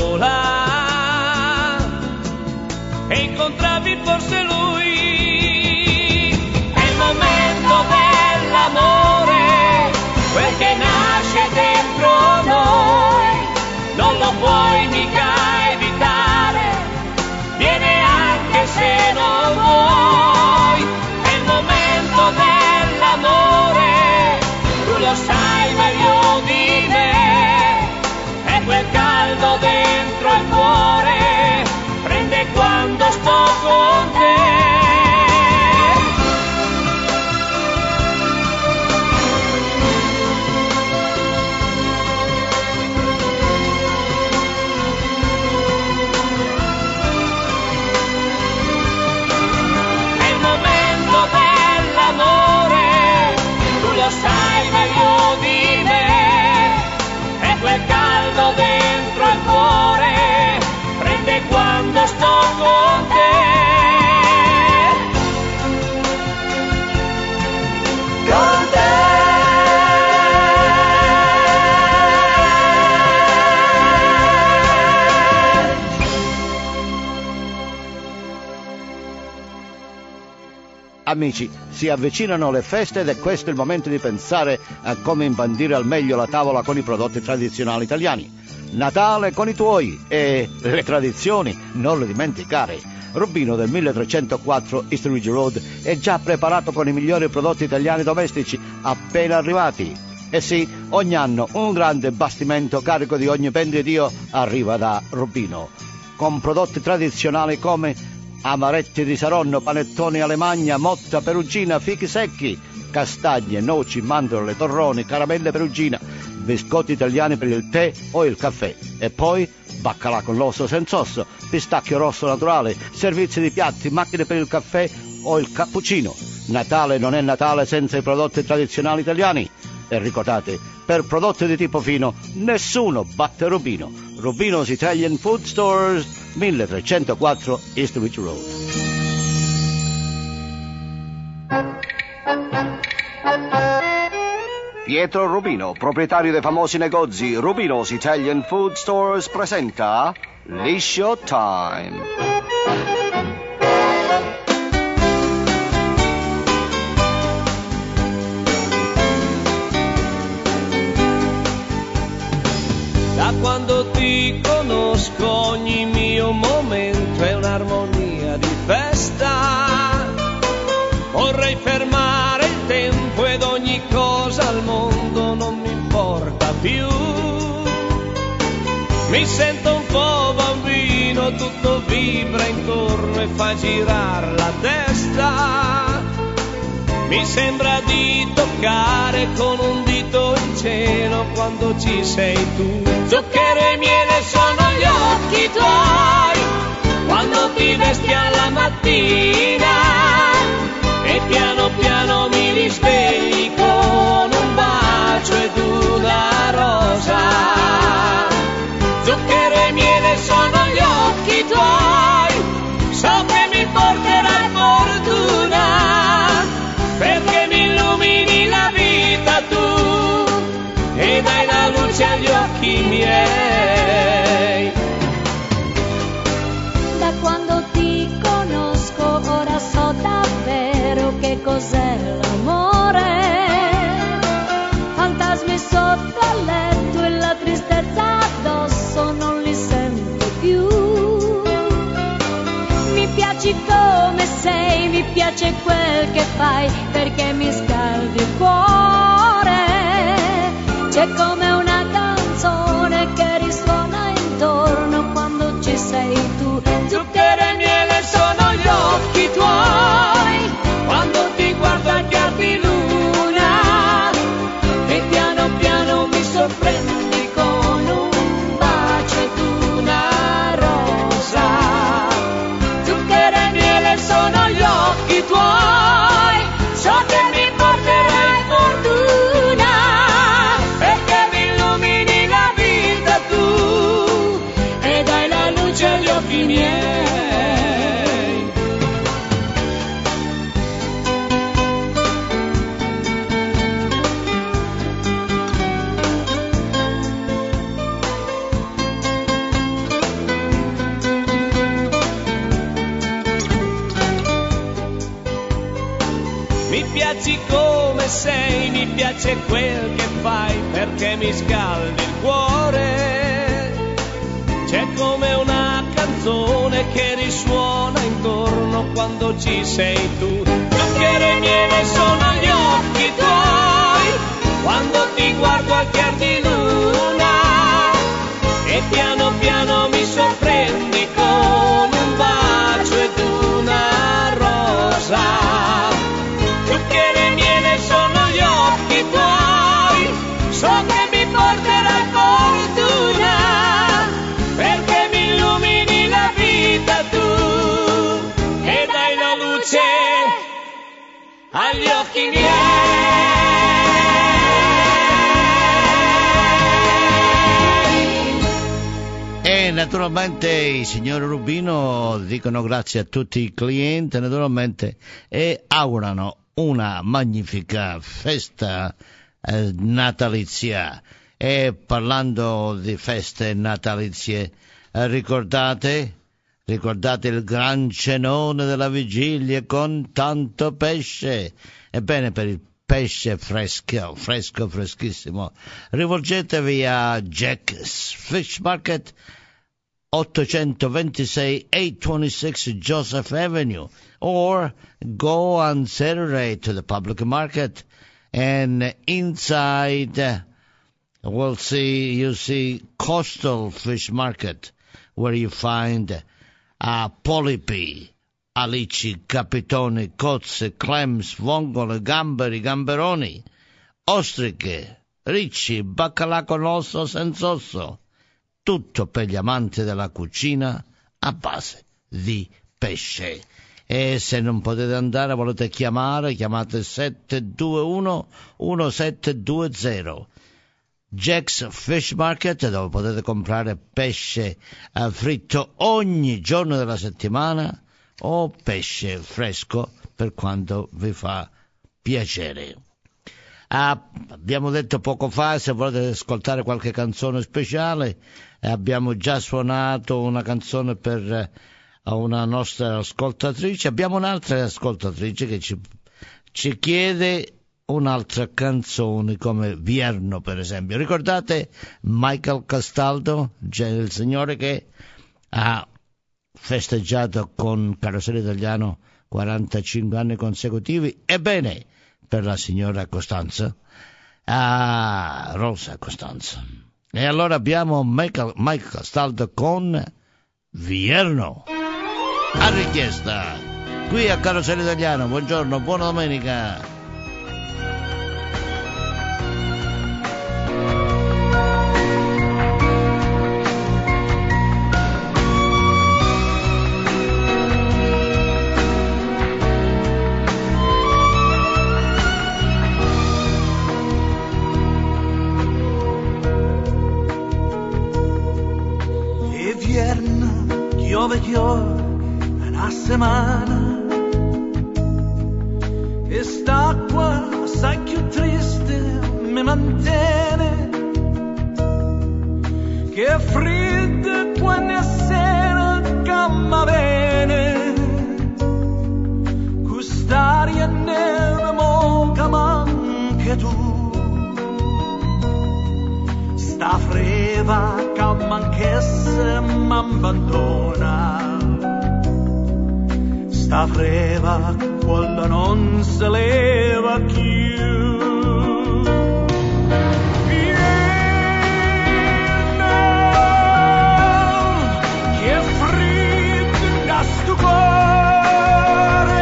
sola e incontravi forse lui. È il momento dell'amore, quel che nasce dentro noi, non lo puoi mica evitare, viene anche se non vuoi. È il momento dell'amore, tu lo sai meglio di me, è quel caldo dentro il cuore, prende quando sto con te. Sai meglio di me, è quel caldo dentro il cuore, prende quando sto con te. Amici, si avvicinano le feste ed è questo il momento di pensare a come imbandire al meglio la tavola con i prodotti tradizionali italiani. Natale con i tuoi e le tradizioni non le dimenticare. Rubino del 1304 East Ridge Road è già preparato con i migliori prodotti italiani domestici appena arrivati. E sì, ogni anno un grande bastimento carico di ogni ben di Dio arriva da Rubino, con prodotti tradizionali come amaretti di Saronno, panettoni Alemagna, motta perugina, fichi secchi, castagne, noci, mandorle, torroni, caramelle perugina, biscotti italiani per il tè o il caffè e poi baccalà con l'osso senza osso, pistacchio rosso naturale, servizi di piatti, macchine per il caffè o il cappuccino. Natale non è Natale senza i prodotti tradizionali italiani. E ricordate, per prodotti di tipo fino nessuno batte Rubino. Rubino's Italian Food Stores, 1304 East Ridge Road. Pietro Rubino, proprietario dei famosi negozi Rubino's Italian Food Stores, presenta Liscio Time. Da quando ti conosco ogni mio momento è un'armonia di festa. Vorrei fermare il tempo ed ogni cosa al mondo non mi importa più. Mi sento un po' bambino, tutto vibra intorno e fa girare la testa. Mi sembra di toccare con un dito il cielo quando ci sei tu. Zucchero e miele sono gli occhi tuoi quando ti vesti alla mattina e piano piano mi risvegli con un bacio ed una rosa. Zucchero e miele sono gli occhi tuoi, so che mi porterai fortuna perché mi illumini la vita tu e dai la luce agli occhi miei. Da quando ti conosco ora so davvero che cos'è l'amore. Fantasmi sotto al letto e la tristezza addosso non li sento più. Mi piaci come sei, mi piace quel che fai perché mi scaldi il cuore. C'è come una canzone che risuona intorno quando ci sei tu. Zucchero e miele sono gli occhi tuoi quando ti guardo a chiar di luna e piano piano mi sorprendi con un bacio ed una rosa. Zucchero e miele sono gli occhi tuoi, so che mi porterai fortuna perché mi illumini la vita tu e dai la luce agli occhi miei. Mi piaci come sei, mi piace quel che fai perché mi scaldi il cuore. C'è come una canzone che risuona intorno quando ci sei tu. Zucchero e miele sono gli occhi tuoi quando ti guardo al chiar di luna e piano piano mi sorprendi con un bacio ed una rosa. Zucchero e miele sono gli occhi tuoi, so che mi porterai fortuna perché mi illumini la vita tu e dai la luce agli occhi miei. E naturalmente i signori Rubino dicono grazie a tutti i clienti naturalmente e augurano una magnifica festa natalizia. E parlando di feste natalizie, ricordate Ricordate il gran cenone della vigilia con tanto pesce? Ebbene, per il pesce fresco, freschissimo, rivolgetevi a Jack's Fish Market, 826 826 Joseph Avenue, or go on Saturday to the public market, and inside you see Coastal Fish Market, where you find polipi, alici, capitoni, cozze, clams, vongole, gamberi, gamberoni, ostriche, ricci, baccalà con osso, senza osso. Tutto per gli amanti della cucina a base di pesce. E se non potete andare, volete chiamare, chiamate 721-1720. Jack's Fish Market, dove potete comprare pesce fritto ogni giorno della settimana o pesce fresco per quanto vi fa piacere. Abbiamo detto poco fa, se volete ascoltare qualche canzone speciale, abbiamo già suonato una canzone per una nostra ascoltatrice. Abbiamo un'altra ascoltatrice che ci chiede un'altra canzone, come Vierno per esempio. Ricordate Michael Castaldo, il signore che ha festeggiato con Carosello Italiano 45 anni consecutivi? Ebbene, per la signora Costanza, Rosa Costanza. E allora abbiamo Michael Castaldo con Vierno, a richiesta, qui a Carosello Italiano. Buongiorno, buona domenica. Piove una settimana e st'acqua assai più triste mi mantiene, che fredda quando sera che mi viene, quest'aria nera mo che manca tu, sta freva che manchesse m'abbandona, sta freva quella non se leva più. Che freddo da sto cuore,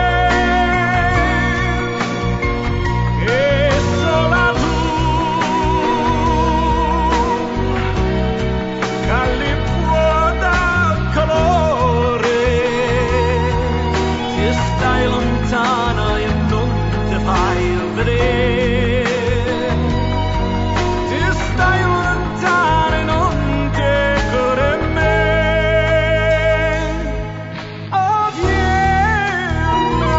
e sola tu lontana e non ti fai vedere, ti stai lontana e non ti cure me. Oh Vierno,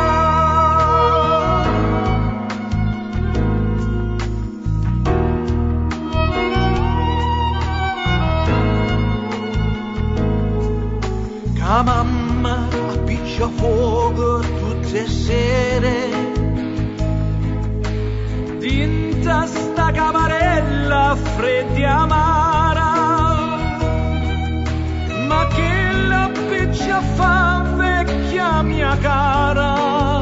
che mamma appiccia fuoco tutte sere dinta sta camarella fredda e amara, ma che la piccia fa vecchia mia cara,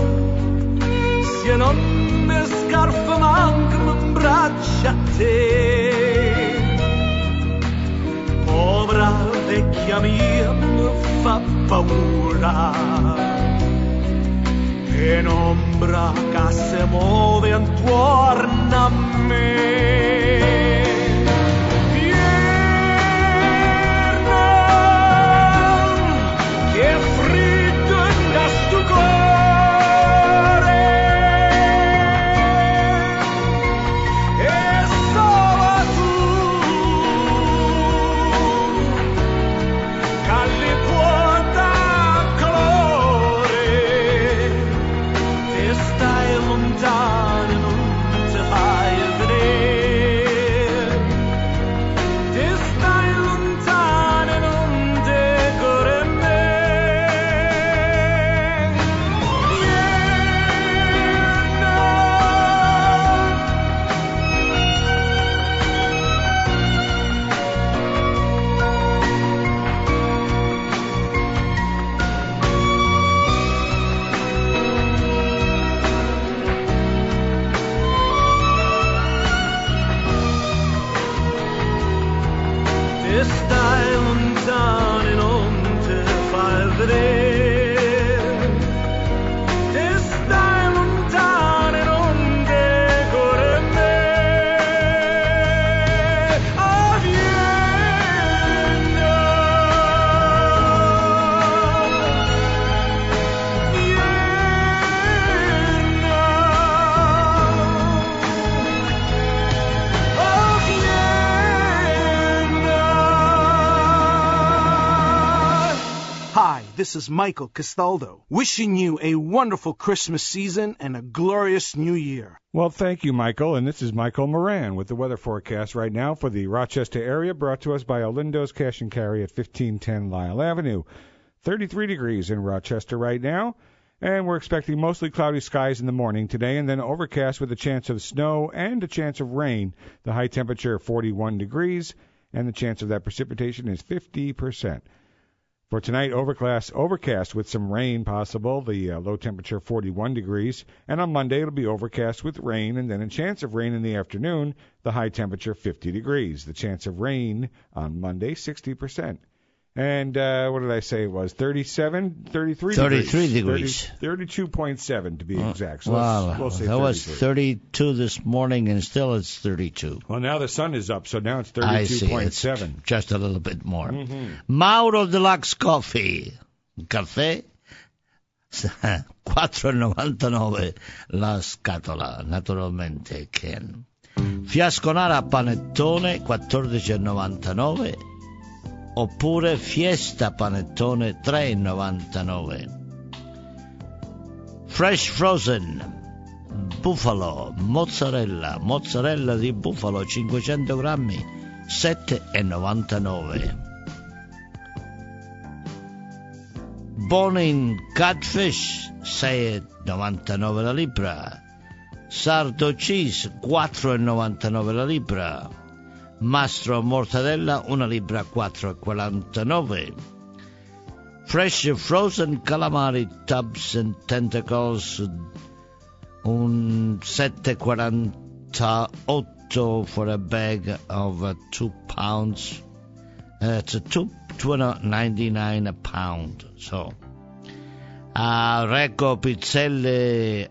se non mi scarfa manca mi braccia a te, povera vecchia mia mi fa paura, in ombra che si muove intorno a me. Vierno, che freddo da sto cuore, e solo tu che li può dar colore, stai lontano, non ti fai vedere, e stai lontano e non te fai vedere, e stai lontano e non te corre me. Oh, Vienna, Hi, this is Michael Castaldo, wishing you a wonderful Christmas season and a glorious New Year. Well, thank you, Michael. And this is Michael Moran with the weather forecast right now for the Rochester area, brought to us by Olindo's Cash and Carry at 1510 Lyle Avenue. 33 degrees in Rochester right now, and we're expecting mostly cloudy skies in the morning today, and then overcast with a chance of snow and a chance of rain. The high temperature 41 degrees, and the chance of that precipitation is 50%. For tonight, overcast with some rain possible, the low temperature 41 degrees. And on Monday, it'll be overcast with rain, and then a chance of rain in the afternoon, the high temperature 50 degrees. The chance of rain on Monday, 60%. And what did I say it was? 33 degrees. 32.7 to be exact. So we'll say that was 32 this morning, and still it's 32. Well, now the sun is up, so now it's 32.7. I see. It's just a little bit more. Mm-hmm. Mauro Deluxe Coffee. Caffè? 4,99 la scatola, naturalmente, Ken. Fiasconara a panettone, 14,99. Oppure Fiesta Panettone, 3,99. Fresh Frozen Buffalo mozzarella di bufalo 500 grammi, 7,99. Bonin Catfish, 6,99 la libra. Sardo Cheese, 4,99 la libra. Mastro Mortadella, 1 libra, 4,49. Fresh Frozen Calamari Tubs and Tentacles, 7,48 for a bag of 2 pounds. It's $2.99 a pound. So, Recco Pizzelle,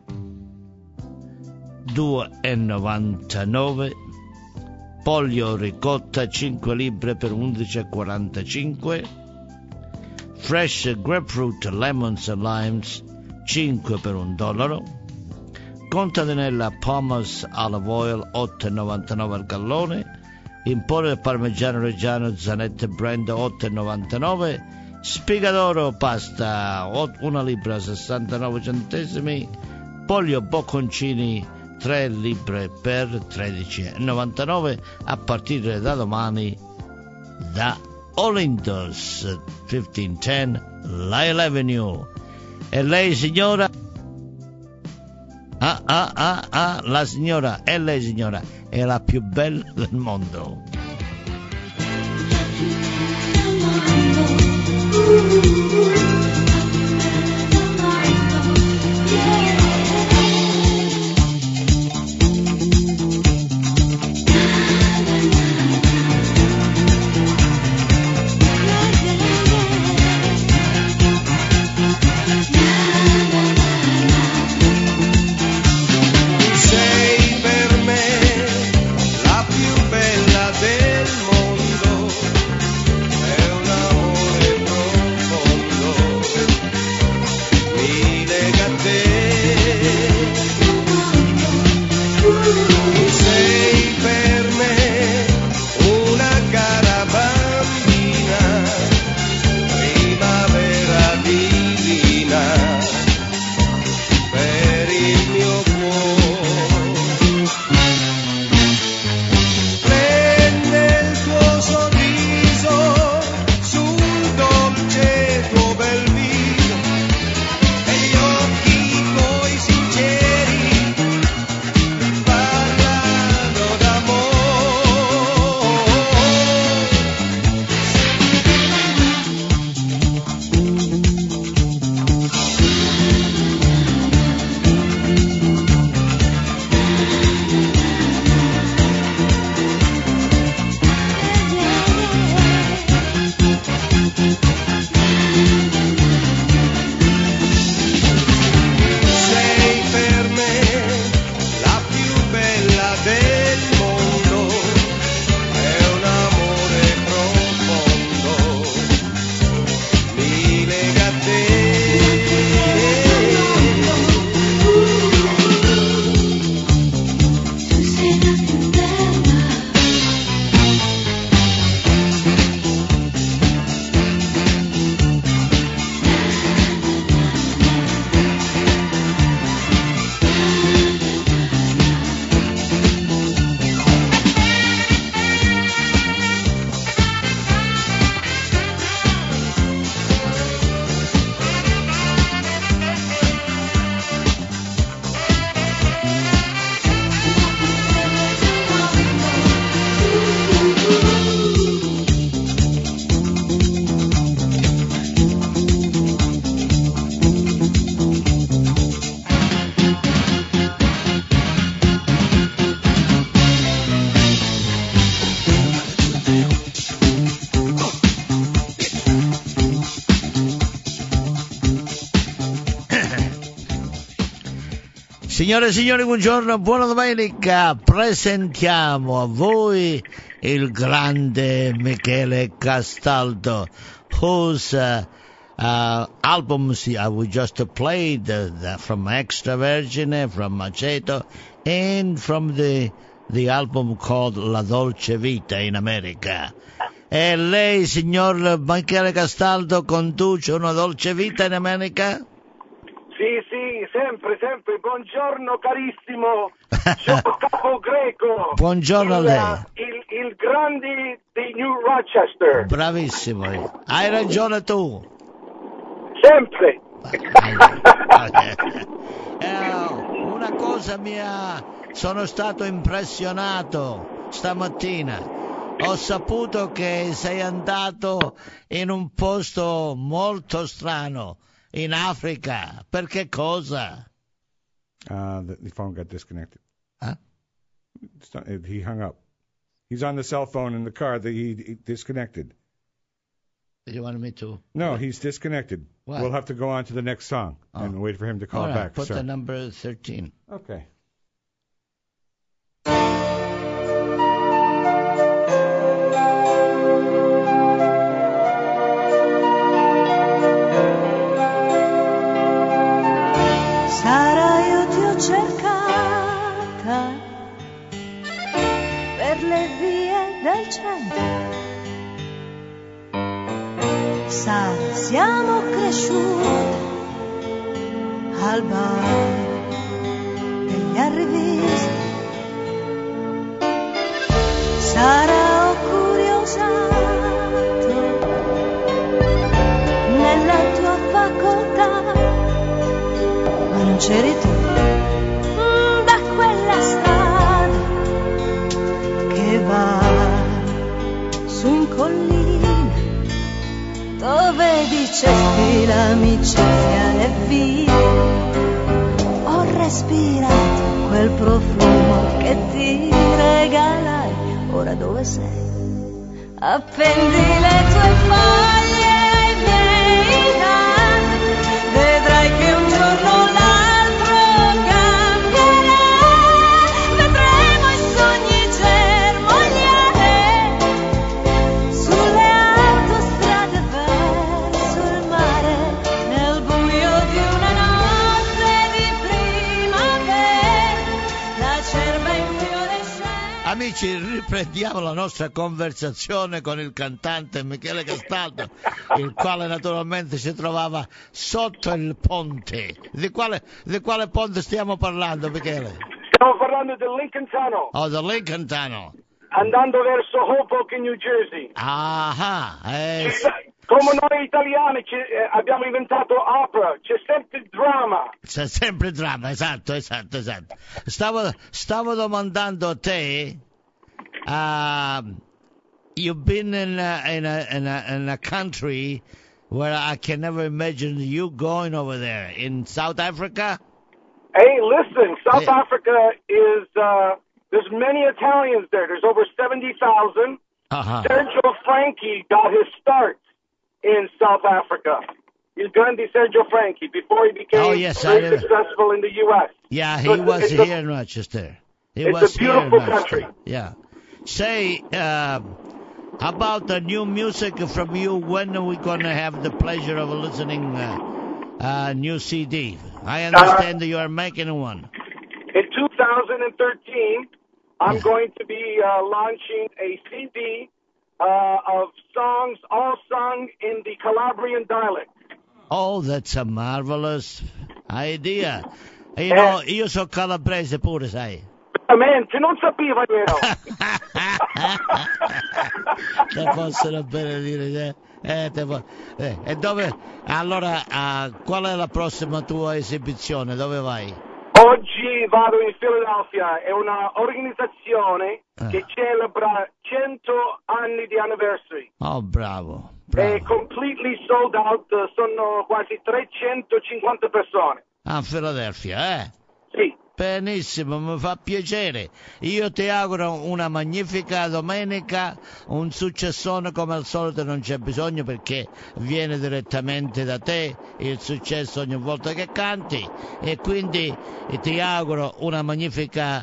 2,99. Pollo ricotta 5 libbre per 11,45. Fresh grapefruit lemons and limes 5 per $1. Contadinella Palmer's olive oil 8,99 al gallone. Importo parmigiano reggiano Zanette Brand 8,99. Spigadoro pasta 1 libra 69 centesimi. Pollo bocconcini 3 libbre per 13,99 a partire da domani da Olindo's 1510 Lyle Avenue. E lei signora? La signora, e lei signora è la più bella del mondo. È un amore profondo Signore e signori, buongiorno, buona domenica. Presentiamo a voi il grande Michele Castaldo, whose albums we just played from Extra Vergine, from Maceto, and from the album called La Dolce Vita in America. E lei, signor Michele Castaldo, conduce una dolce vita in America? Sì, sempre. Buongiorno carissimo, Gio Capogreco. Buongiorno a lei. Il grande di New Rochester. Bravissimo. Hai ragione tu. Sempre. Una cosa sono stato impressionato stamattina. Ho saputo che sei andato in un posto molto strano, in Africa. Per che cosa? The phone got disconnected. Huh? He hung up. He's on the cell phone in the car. He disconnected. You want me to? No, he's disconnected. What? We'll have to go on to the next song and wait for him to call All right, back. Put sir. the number 13. Okay. Sara, io ti ho cercata per le vie del centro. Sara, siamo cresciute al bar degli arrivisti. Sara, ho curiosato nella tua facoltà, ma non c'eri tu. Da quella strada che va su in collina, dove dicesti l'amicizia è via, ho respirato quel profumo che ti regalai. Ora dove sei? Appendi le tue foglie ai miei danni, vedrai che un giorno o l'altro cambierà, vedremo i sogni germogliare sulle autostrade verso il mare, nel buio di una notte di primavera, l'acerba in fiorescenza. Amici, riprendiamo la nostra conversazione con il cantante Michele Castaldo, il quale naturalmente si trovava sotto il ponte. Di quale ponte stiamo parlando, Michele? Stiamo parlando del Lincoln Tunnel. Oh, del Lincoln Tunnel. Andando verso Hoboken, New Jersey. Come noi italiani abbiamo inventato opera, c'è sempre dramma. C'è sempre dramma, esatto. Stavo domandando a te, you've been in a country where I can never imagine you going over there, in South Africa? Hey, listen, South Africa is, there's many Italians there. There's over 70,000. Sergio Franchi got his start in South Africa. Il grande Sergio Franchi, before he became very successful in the U.S. Yeah, he was here in Rochester. It's a beautiful country. Yeah. Say, about the new music from you, when are we going to have the pleasure of listening new CD? I understand that you are making one. In 2013, I'm going to be launching a CD of songs all sung in the Calabrian dialect. Oh, that's a marvelous idea. You know, io so calabrese pure, sai. Veramente, non sapevo io. Te possono bene dire, e dove, allora, qual è la prossima tua esibizione? Dove vai? Oggi vado in Philadelphia, è una organizzazione che celebra 100 anni di anniversary. Oh, bravo. È completely sold out, sono quasi 350 persone. A Philadelphia, Sì. Benissimo, mi fa piacere. Io ti auguro una magnifica domenica, un successone come al solito non c'è bisogno perché viene direttamente da te il successo ogni volta che canti e quindi ti auguro una magnifica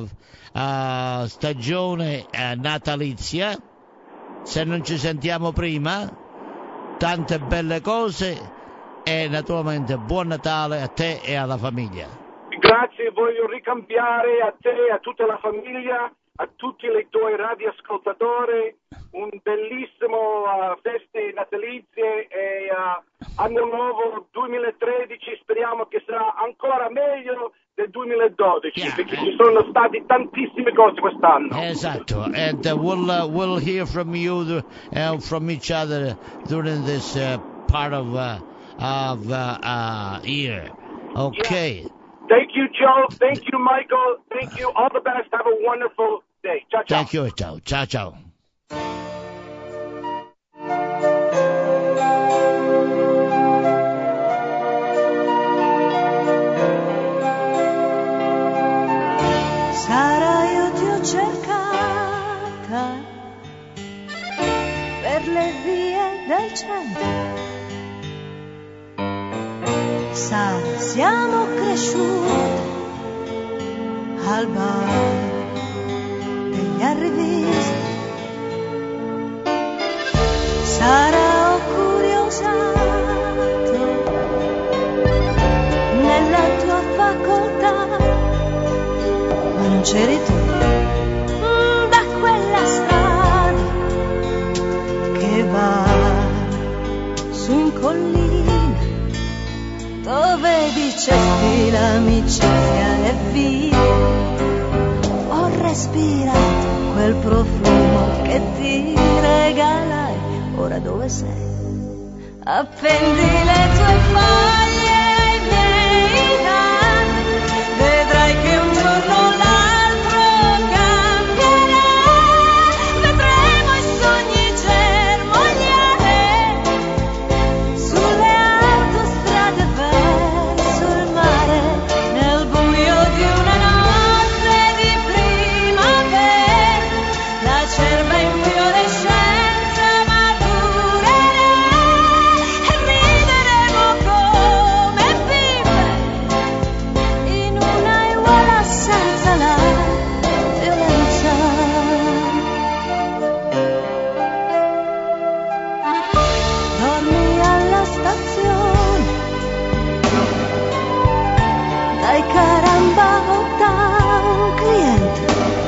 stagione natalizia. Se non ci sentiamo prima, tante belle cose e naturalmente buon Natale a te e alla famiglia. Grazie, voglio ricambiare a te e a tutta la famiglia, a tutti i tuoi radioascoltatori, un bellissimo feste natalizie e anno nuovo 2013, speriamo che sarà ancora meglio del 2012, perché ci sono stati tantissime cose quest'anno. Esatto, and we'll hear from you from each other during this part of year. Okay. Yeah. Thank you, Joe. Thank you, Michael. Thank you. All the best. Have a wonderful day. Ciao, ciao. Thank you, ciao. Ciao, ciao. Sara, io ti ho cercata per le vie del centro. Sara, siamo cresciute al bar degli arrivisti. Sara, ho curiosato nella tua facoltà, ma non c'eri tu. Da quella strada che va su in collina, dove dicesti l'amicizia è via, ho respirato quel profumo che ti regalai. Ora dove sei? Appendi le tue foglie ai miei danni, vedrai che un giorno o l'altro cambierà, vedremo i sogni germogliare sulle autostrade verso il mare, nel buio di una notte di primavera, la cerva in fiorescenza madurerà e rideremo come bimbe in una aiuola senza la violenza. Dormi alla stazione, dai caramba o da un cliente,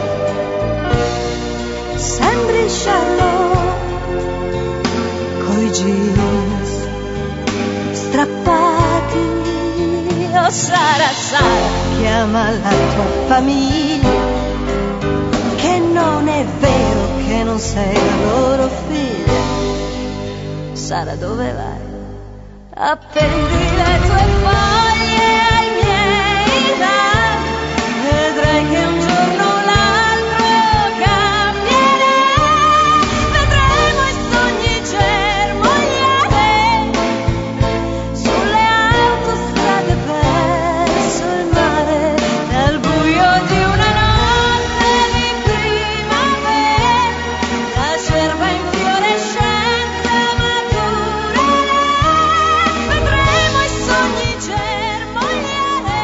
sembri sciallo coi jeans strappati. Oh Sara, Sara, chiama la tua famiglia, che non è vero che non sei la loro figlia. Sara, dove vai? Appendi le tue foglie ai miei danni, vedrai che un giorno o l'altro cambierà, vedremo i sogni germogliare sulle autostrade verso il mare, nel buio di una notte di primavera, la cerva in fiorescenza madurerà, vedremo i sogni germogliare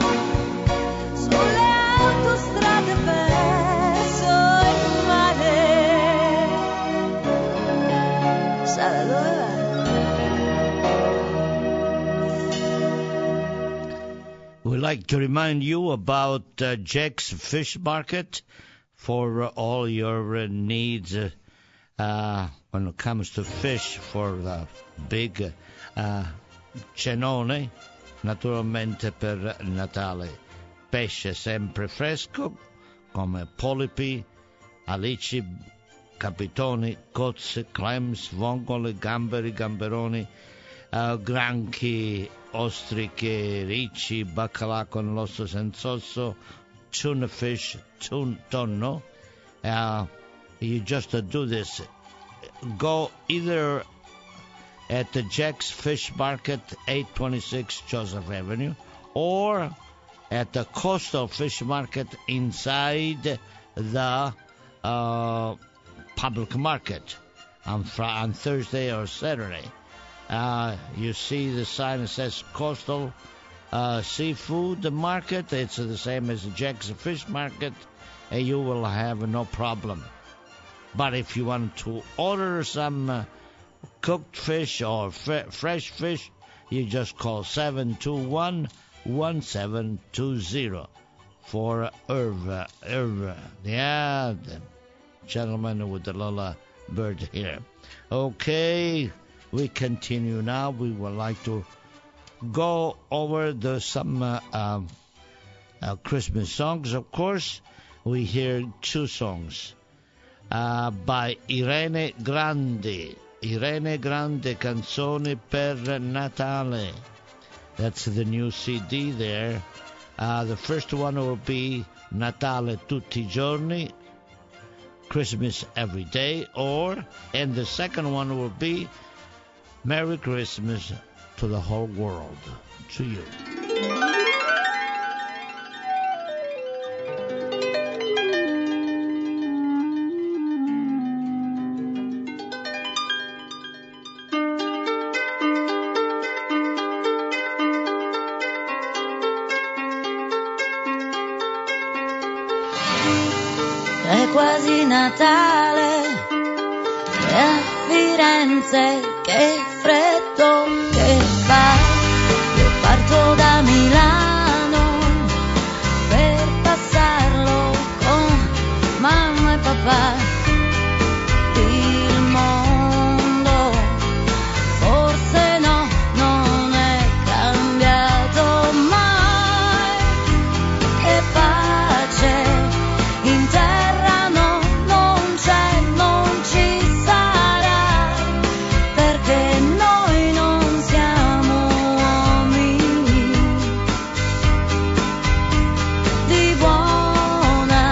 sulle autostrade verso il mare. Sara, dove vai? We'd like to remind you about Jack's Fish Market for all your needs when it comes to fish for the big cenone, naturalmente per Natale. Pesce sempre fresco come polipi, alici, capitoni, cozze, clams, vongole, gamberi, gamberoni, granchi, ostriche, ricci, baccalà con l'osso senza osso, tuna fish, tonno. You just do this. Go either at the Jack's Fish Market, 826 Joseph Avenue, or at the Coastal Fish Market inside the public market on Thursday or Saturday. You see the sign that says Coastal Seafood Market. It's the same as the Jack's Fish Market, and you will have no problem. But if you want to order some cooked fish or fresh fish, you just call 721-1720 for Irva. Yeah, the gentleman with the little bird here. Okay, we continue now. We would like to go over some Christmas songs. Of course, we hear two songs by Irene Grandi. Irene Grandi, Canzoni per Natale. That's the new CD there. The first one will be Natale tutti i giorni, Christmas every day, and the second one will be Merry Christmas to the whole world. To you. È quasi Natale e a Firenze che freddo che fa. Io parto da Milano per passarlo con mamma e papà. Il mondo forse no, non è cambiato mai. E pace in terra no, non c'è, non ci sarà, perché noi non siamo uomini di buona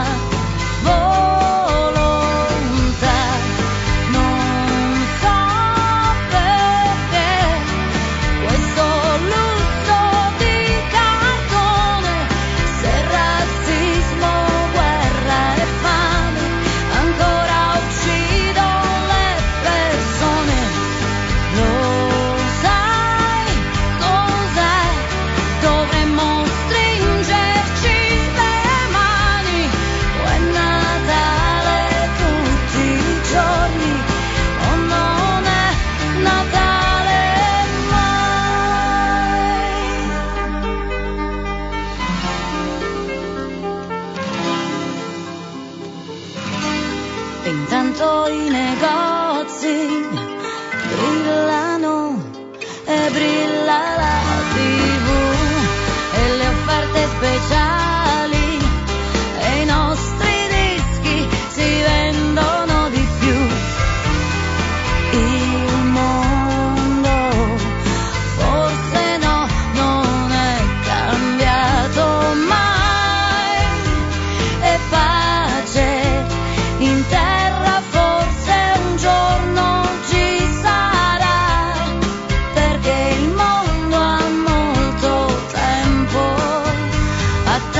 volontà. Non so perché questo lusso di cartone, se razzismo, guerra e fame ancora uccido le persone. Lo sai cos'è? Dovremmo stringerci le mani. O è Natale tutti i giorni o non è Natale mai. E intanto i negozi brillano e brilla la TV e le offerte speciali e i nostri dischi si vendono di più. Il mondo forse no, non è cambiato mai. E pace in terra forse un giorno ci sarà, perché il mondo ha molto tempo a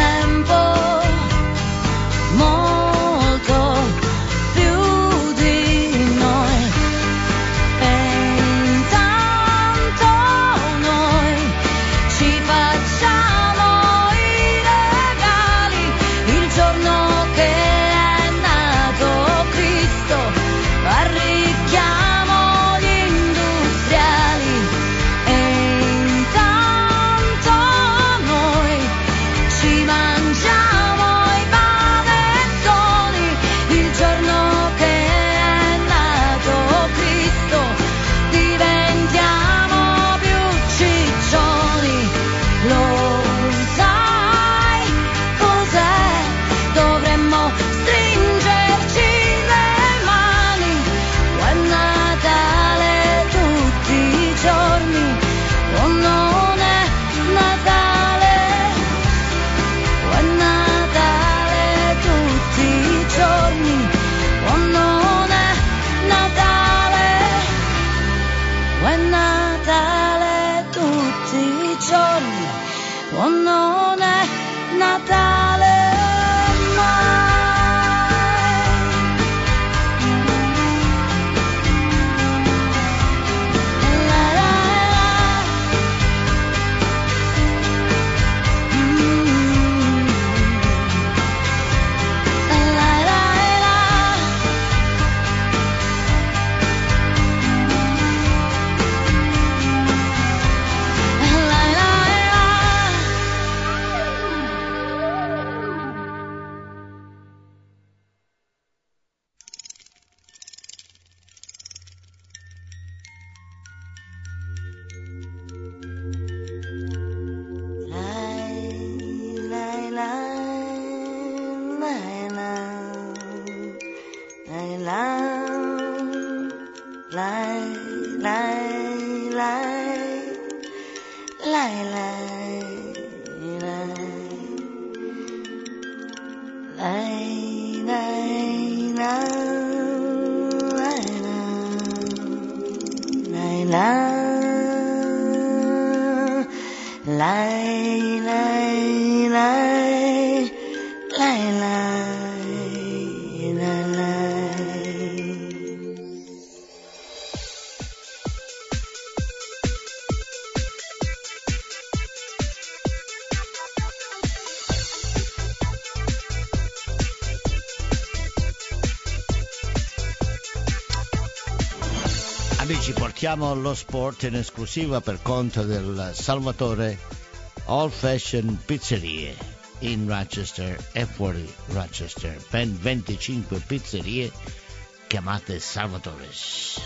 Amici, portiamo lo sport in esclusiva per conto del Salvatore Old Fashion Pizzerie in Rochester e fuori Rochester. Ben 25 pizzerie chiamate Salvatores.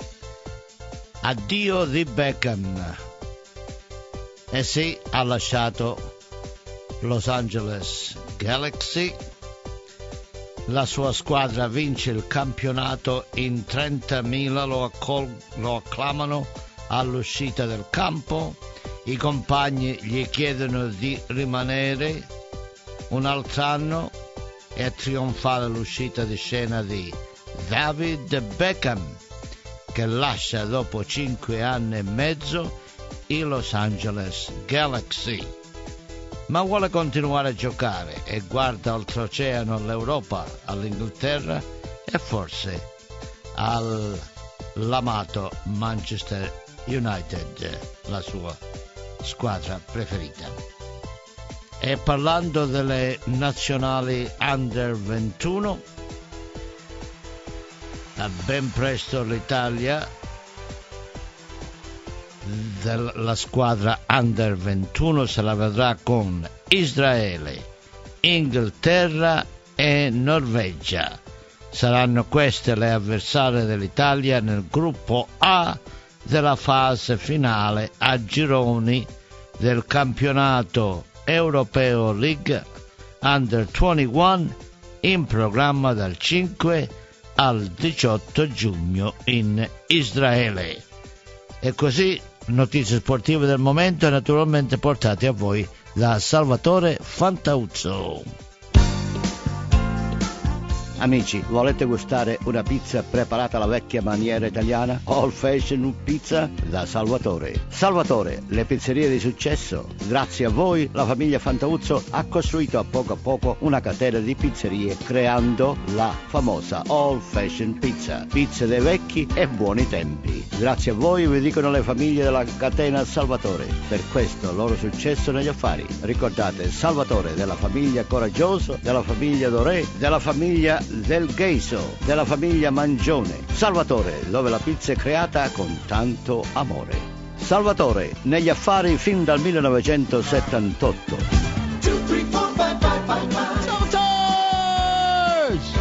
Addio di Beckham. E sì, ha lasciato Los Angeles Galaxy. La sua squadra vince il campionato, in 30.000 lo acclamano all'uscita del campo, i compagni gli chiedono di rimanere un altro anno e trionfare l'uscita di scena di David Beckham, che lascia dopo 5 anni e mezzo i Los Angeles Galaxy. Ma vuole continuare a giocare e guarda oltreoceano all'Europa, all'Inghilterra e forse all'amato Manchester United, la sua squadra preferita. E parlando delle nazionali Under 21, ben presto l'Italia, la squadra Under 21 se la vedrà con Israele, Inghilterra e Norvegia. Saranno queste le avversarie dell'Italia nel gruppo A della fase finale a gironi del campionato europeo League Under 21, in programma dal 5 al 18 giugno in Israele. E così notizie sportive del momento, naturalmente portate a voi da Salvatore Fantauzzo. Amici, volete gustare una pizza preparata alla vecchia maniera italiana? Old Fashion Pizza da Salvatore. Salvatore, le pizzerie di successo. Grazie a voi la famiglia Fantauzzo ha costruito a poco una catena di pizzerie, creando la famosa Old Fashion Pizza. Pizze dei vecchi e buoni tempi. Grazie a voi vi dicono le famiglie della catena Salvatore. Per questo loro successo negli affari. Ricordate Salvatore della famiglia Coraggioso, della famiglia Doré, della famiglia del Gheiso, della famiglia Mangione. Salvatore, dove la pizza è creata con tanto amore. Salvatore, negli affari fin dal 1978. 2, 3, 4, 5, 5, 5.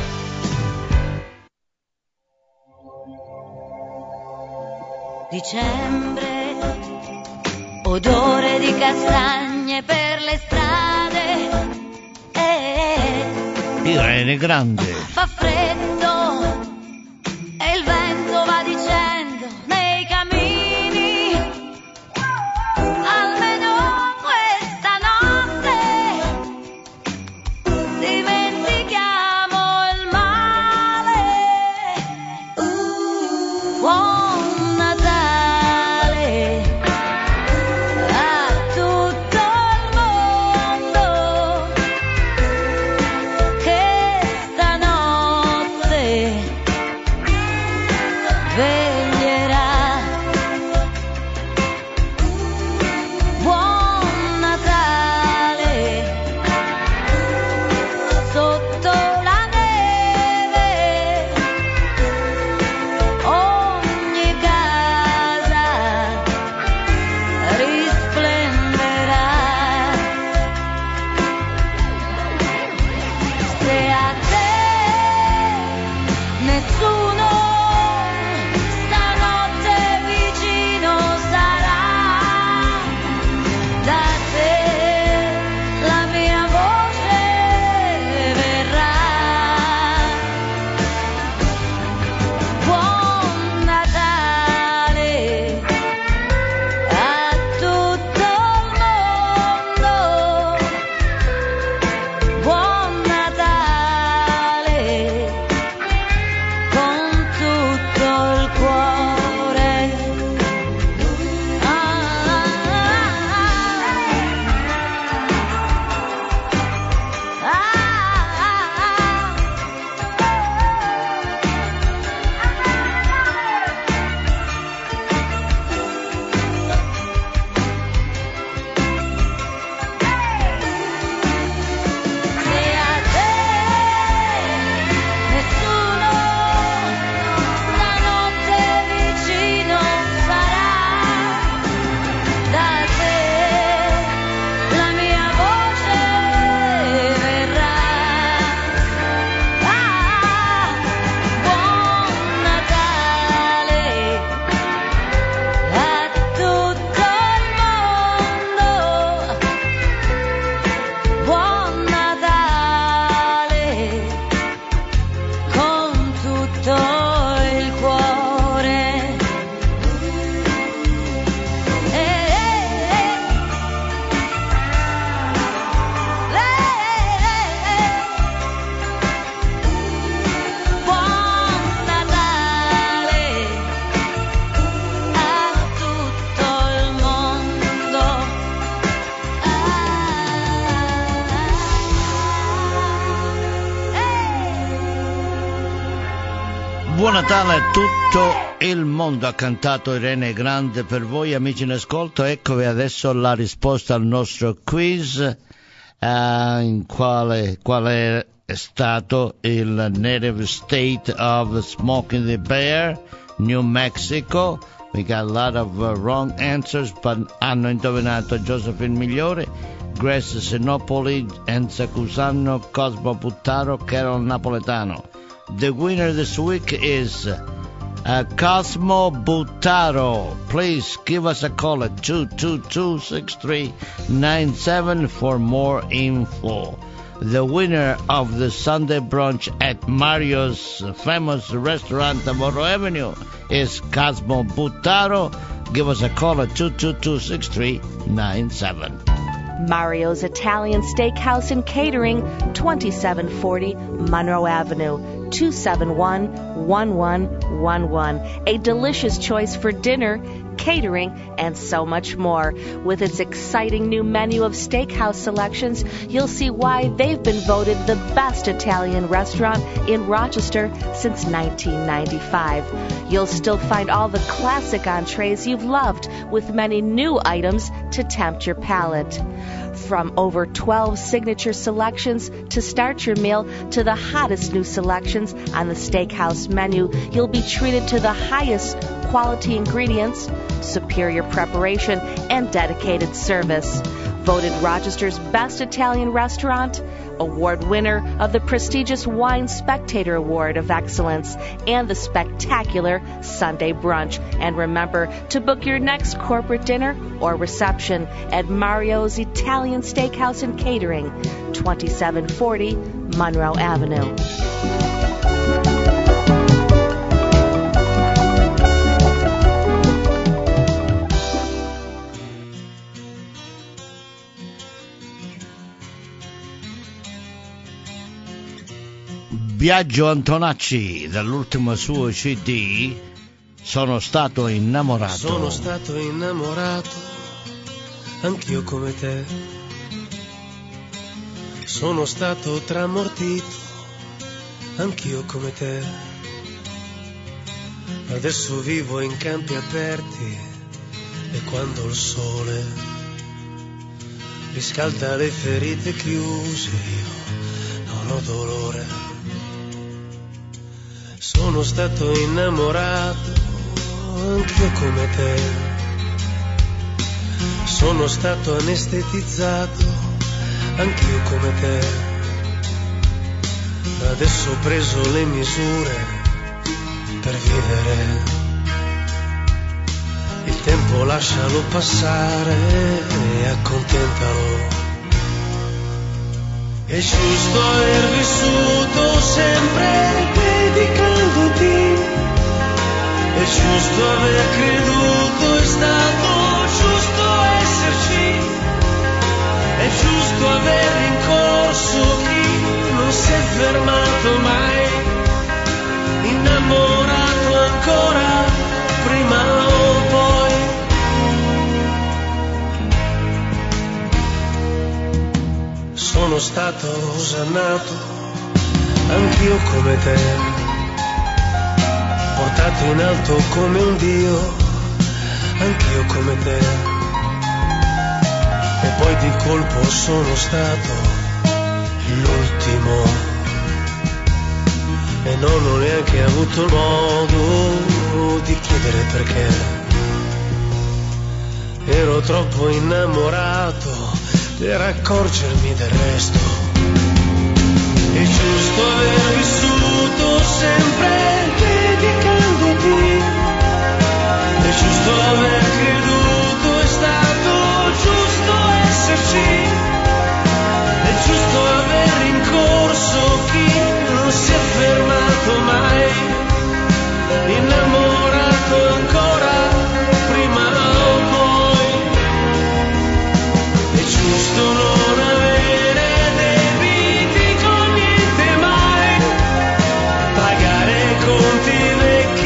Dicembre, odore di castagne per le strade. Irene Grande. Fa freddo e il vento va dicendo nei camini, almeno questa notte dimentichiamo il male. Buon Natale a tutto il mondo, che stanotte veglierà. Buon Natale sotto la neve, ogni casa risplenderà. Se a te nessuno stanotte vicino sarà, da te la mia voce verrà. Buon Natale Buon Natale a tutto il mondo, ha cantato Irene Grande per voi amici in ascolto. Eccovi adesso la risposta al nostro quiz, in qual è stato il native state of Smokey the Bear, New Mexico. We got a lot of wrong answers, but hanno indovinato Josephine Migliore, Grace Sinopoli, Enza Cusano, Cosmo Buttaro, Carol Napoletano. The winner this week is Cosmo Buttaro. Please give us a call at 222-6397 for more info. The winner of the Sunday brunch at Mario's famous restaurant on Moro Avenue is Cosmo Buttaro. Give us a call at 222-6397. Mario's Italian Steakhouse and Catering, 2740 Monroe Avenue, 271-1111. A delicious choice for dinner, catering, and so much more. With its exciting new menu of steakhouse selections, you'll see why they've been voted the best Italian restaurant in Rochester since 1995. You'll still find all the classic entrees you've loved, with many new items to tempt your palate. From over 12 signature selections to start your meal to the hottest new selections on the steakhouse menu, you'll be treated to the highest quality ingredients, superior preparation, and dedicated service. Voted Rochester's best Italian restaurant, award winner of the prestigious Wine Spectator Award of Excellence, and the spectacular Sunday brunch. And remember to book your next corporate dinner or reception at Mario's Italian Steakhouse and Catering, 2740 Monroe Avenue. Biagio Antonacci, dall'ultimo suo CD, Sono stato innamorato. Sono stato innamorato, anch'io come te. Sono stato tramortito, anch'io come te. Adesso vivo in campi aperti e quando il sole riscalda le ferite chiuse io non ho dolore. Sono stato innamorato, anch'io come te. Sono stato anestetizzato, anch'io come te. Adesso ho preso le misure per vivere. Il tempo lascialo passare e accontentalo. È giusto aver vissuto sempre dedicandoti, è giusto aver creduto, è stato giusto esserci, è giusto aver rincorso chi non si è fermato mai, innamorato ancora prima o poi. Sono stato osannato, anch'io come te, portato in alto come un dio, anch'io come te. E poi di colpo sono stato l'ultimo e non ho neanche avuto modo di chiedere perché. Ero troppo innamorato per accorgermi del resto. È giusto aver vissuto sempre dedicandoti, è giusto aver creduto, è stato giusto esserci, è giusto aver rincorso chi non si è fermato mai, innamorato ancora prima o poi. È giusto non avere debiti con niente mai, pagare conti vecchi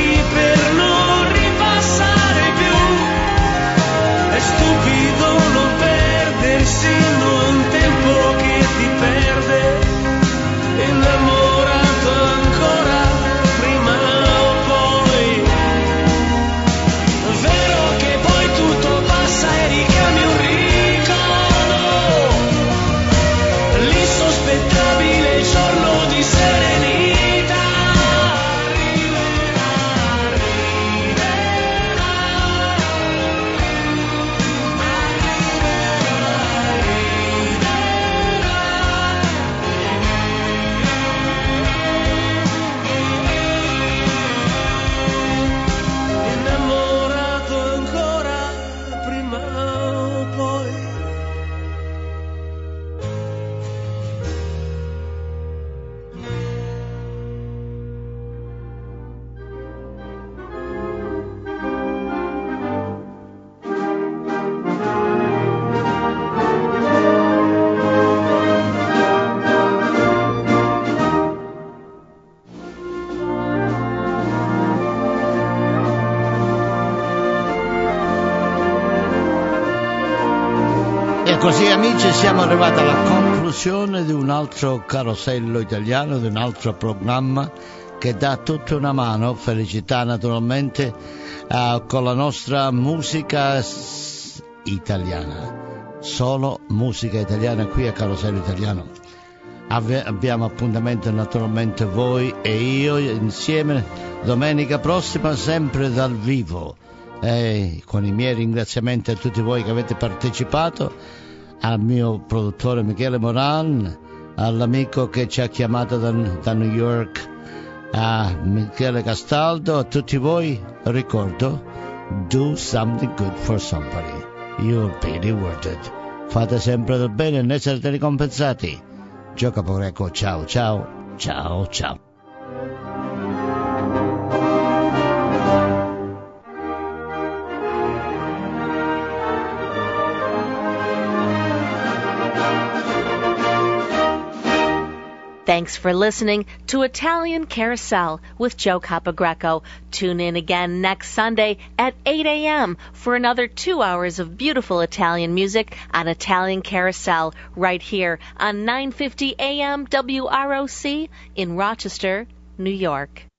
E così amici siamo arrivati alla conclusione di un altro carosello italiano, di un altro programma che dà tutta una mano, felicità naturalmente, con la nostra musica italiana. Solo musica italiana qui a Carosello Italiano. Abbiamo appuntamento naturalmente voi e io insieme domenica prossima, sempre dal vivo. Con i miei ringraziamenti a tutti voi che avete partecipato, al mio produttore Michele Moran, all'amico che ci ha chiamato da New York, a Michele Castaldo, a tutti voi ricordo: do something good for somebody, you'll be rewarded. Fate sempre del bene e ne sarete ricompensati. Gio Capogreco, ciao ciao ciao ciao. Thanks for listening to Italian Carousel with Joe Capogreco. Tune in again next Sunday at 8 a.m. for another 2 hours of beautiful Italian music on Italian Carousel right here on 950 AM WROC in Rochester, New York.